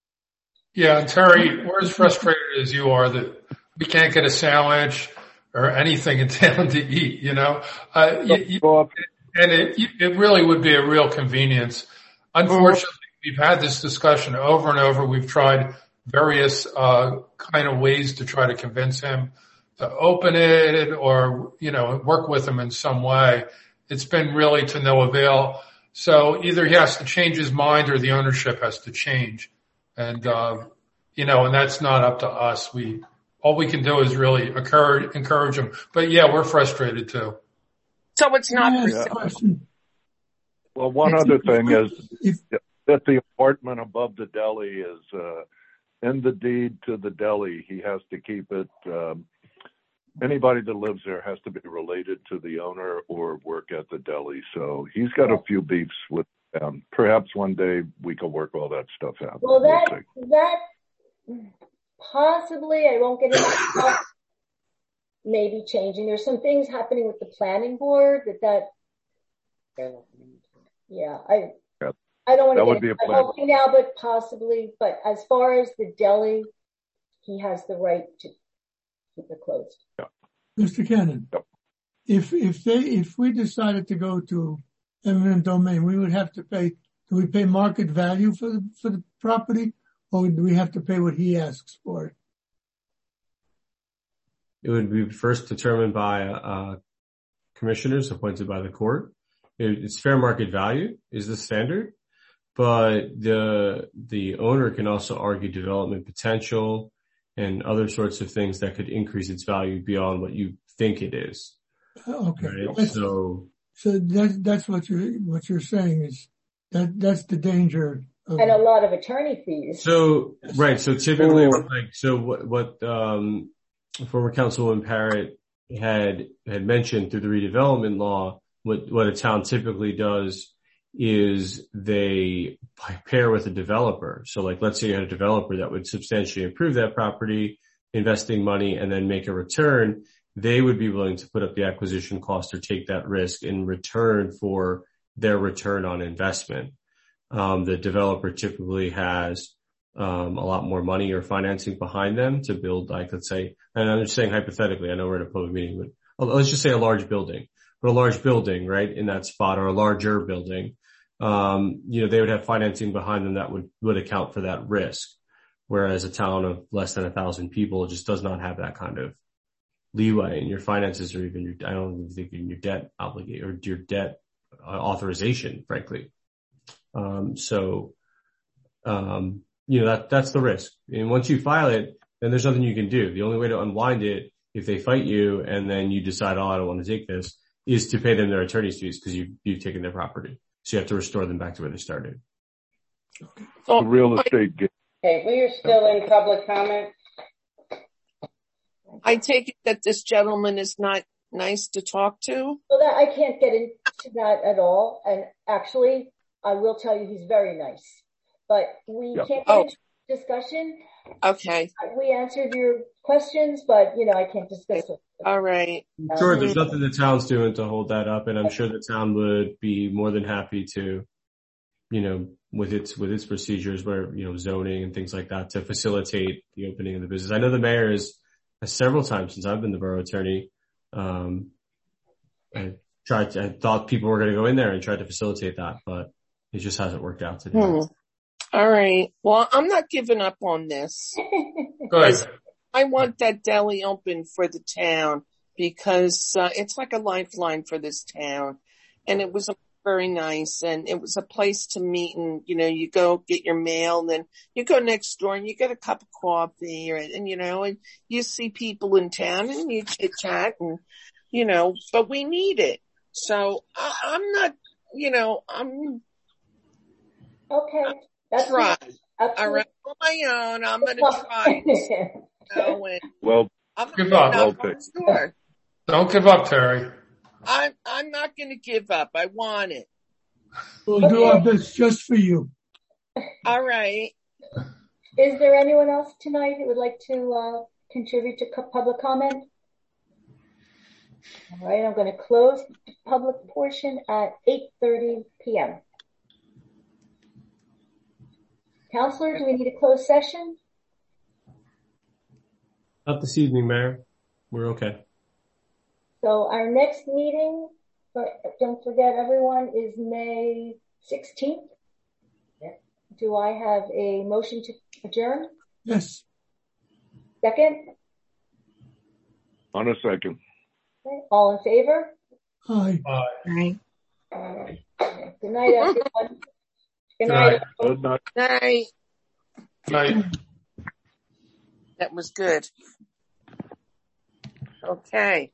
S5: Yeah, and Terry, we're as frustrated as you are that we can't get a sandwich or anything in town to eat, you know, uh, you, you, and it, it really would be a real convenience. Unfortunately, we've had this discussion over and over. We've tried various, uh, kind of ways to try to convince him to open it or, you know, work with him in some way. It's been really to no avail. So either he has to change his mind or the ownership has to change. And, uh, you know, and that's not up to us. We, all we can do is really encourage, encourage him. But yeah, we're frustrated too.
S12: So it's not.
S8: Yeah.
S7: Well, one other thing is that the apartment above the deli is, uh, in the deed to the deli. He has to keep it, um, anybody that lives there has to be related to the owner or work at the deli. So he's got a few beefs with them. Perhaps one day we can work all that stuff out.
S2: Well, that, that possibly, I won't get into that, maybe changing. There's some things happening with the planning board that, that, yeah, I,
S7: yeah.
S2: I don't want
S7: that
S2: to
S7: would
S2: get
S7: be a
S2: into it now, but possibly, but as far as the deli, he has the right to keep it closed.
S7: Yeah.
S8: Mister Cannon,
S7: yep.
S8: if, if they, if we decided to go to eminent domain, we would have to pay, do we pay market value for the, for the property or do we have to pay what he asks for it?
S9: It would be first determined by, uh, commissioners appointed by the court. It, it's fair market value is the standard, but the, the owner can also argue development potential and other sorts of things that could increase its value beyond what you think it is.
S8: Okay.
S9: Right? So,
S8: so that, that's what you're, what you're saying is that, that's the danger. Of,
S2: and a lot of attorney fees.
S9: So, right. So typically, like, so what, what, um, former Councilwoman Parrott had, had mentioned through the redevelopment law, what, what a town typically does is they pair with a developer. So like, let's say you had a developer that would substantially improve that property, investing money and then make a return. They would be willing to put up the acquisition cost or take that risk in return for their return on investment. Um, the developer typically has, um, a lot more money or financing behind them to build, like, let's say, and I'm just saying hypothetically, I know we're in a public meeting, but let's just say a large building, but a large building, right, in that spot or a larger building. Um, you know, they would have financing behind them that would, would account for that risk. Whereas a town of less than a thousand people just does not have that kind of leeway in your finances or even your, I don't even think in your debt obligate or your debt uh, authorization, frankly. Um, so, um, you know, that, that's the risk. And once you file it, then there's nothing you can do. The only way to unwind it, if they fight you and then you decide, oh, I don't want to take this, is to pay them their attorney's fees because you, you've taken their property. So you have to restore them back to where they started.
S7: The real estate game.
S1: Okay, we are still in public comment.
S12: I take it that this gentleman is not nice to talk to.
S2: Well, that, I can't get into that at all. And actually, I will tell you he's very nice. But we
S7: Yep.
S2: can't get
S12: Oh.
S2: into discussion.
S12: Okay.
S2: We answered your questions, but, you know, I can't discuss it.
S12: All right.
S9: Sure, there's nothing the town's doing to hold that up, and I'm sure the town would be more than happy to, you know, with its with its procedures where, you know, zoning and things like that to facilitate the opening of the business. I know the mayor has, has several times since I've been the borough attorney, um, I tried to, I thought people were going to go in there and try to facilitate that, but it just hasn't worked out today.
S12: Hmm. All right. Well, I'm not giving up on this.
S5: Good.
S12: I want that deli open for the town because uh, it's like a lifeline for this town. And it was very nice, and it was a place to meet, and, you know, you go get your mail and then you go next door and you get a cup of coffee or, and, you know, and you see people in town and you chit chat and, you know, but we need it. So I, I'm not, you know, I'm
S2: Okay. That's
S12: trying.
S2: absolutely.
S12: All right, on my own, I'm going to try. You know, and
S7: Well,
S12: I'm
S5: Give
S12: going to
S5: up.
S12: knock on the door.
S5: Don't give up, Terry.
S12: I'm, I'm not going to give up. I want it.
S8: We'll do our best just for you.
S12: All right.
S2: Is there anyone else tonight who would like to uh, contribute to co- public comment? All right, I'm going to close the public portion at eight thirty p.m. Counselor, do we need a closed session?
S9: Not this evening, Mayor. We're okay.
S2: So our next meeting, but don't forget everyone, is May sixteenth. Do I have a motion to adjourn?
S8: Yes.
S2: Second?
S7: on a second.
S2: Okay. All in favor?
S8: Hi.
S5: Bye.
S3: Right.
S2: All right. Good night, everyone. Good
S5: Good
S2: night.
S5: night.
S7: Good night.
S12: Night.
S5: Night.
S12: That was good. Okay.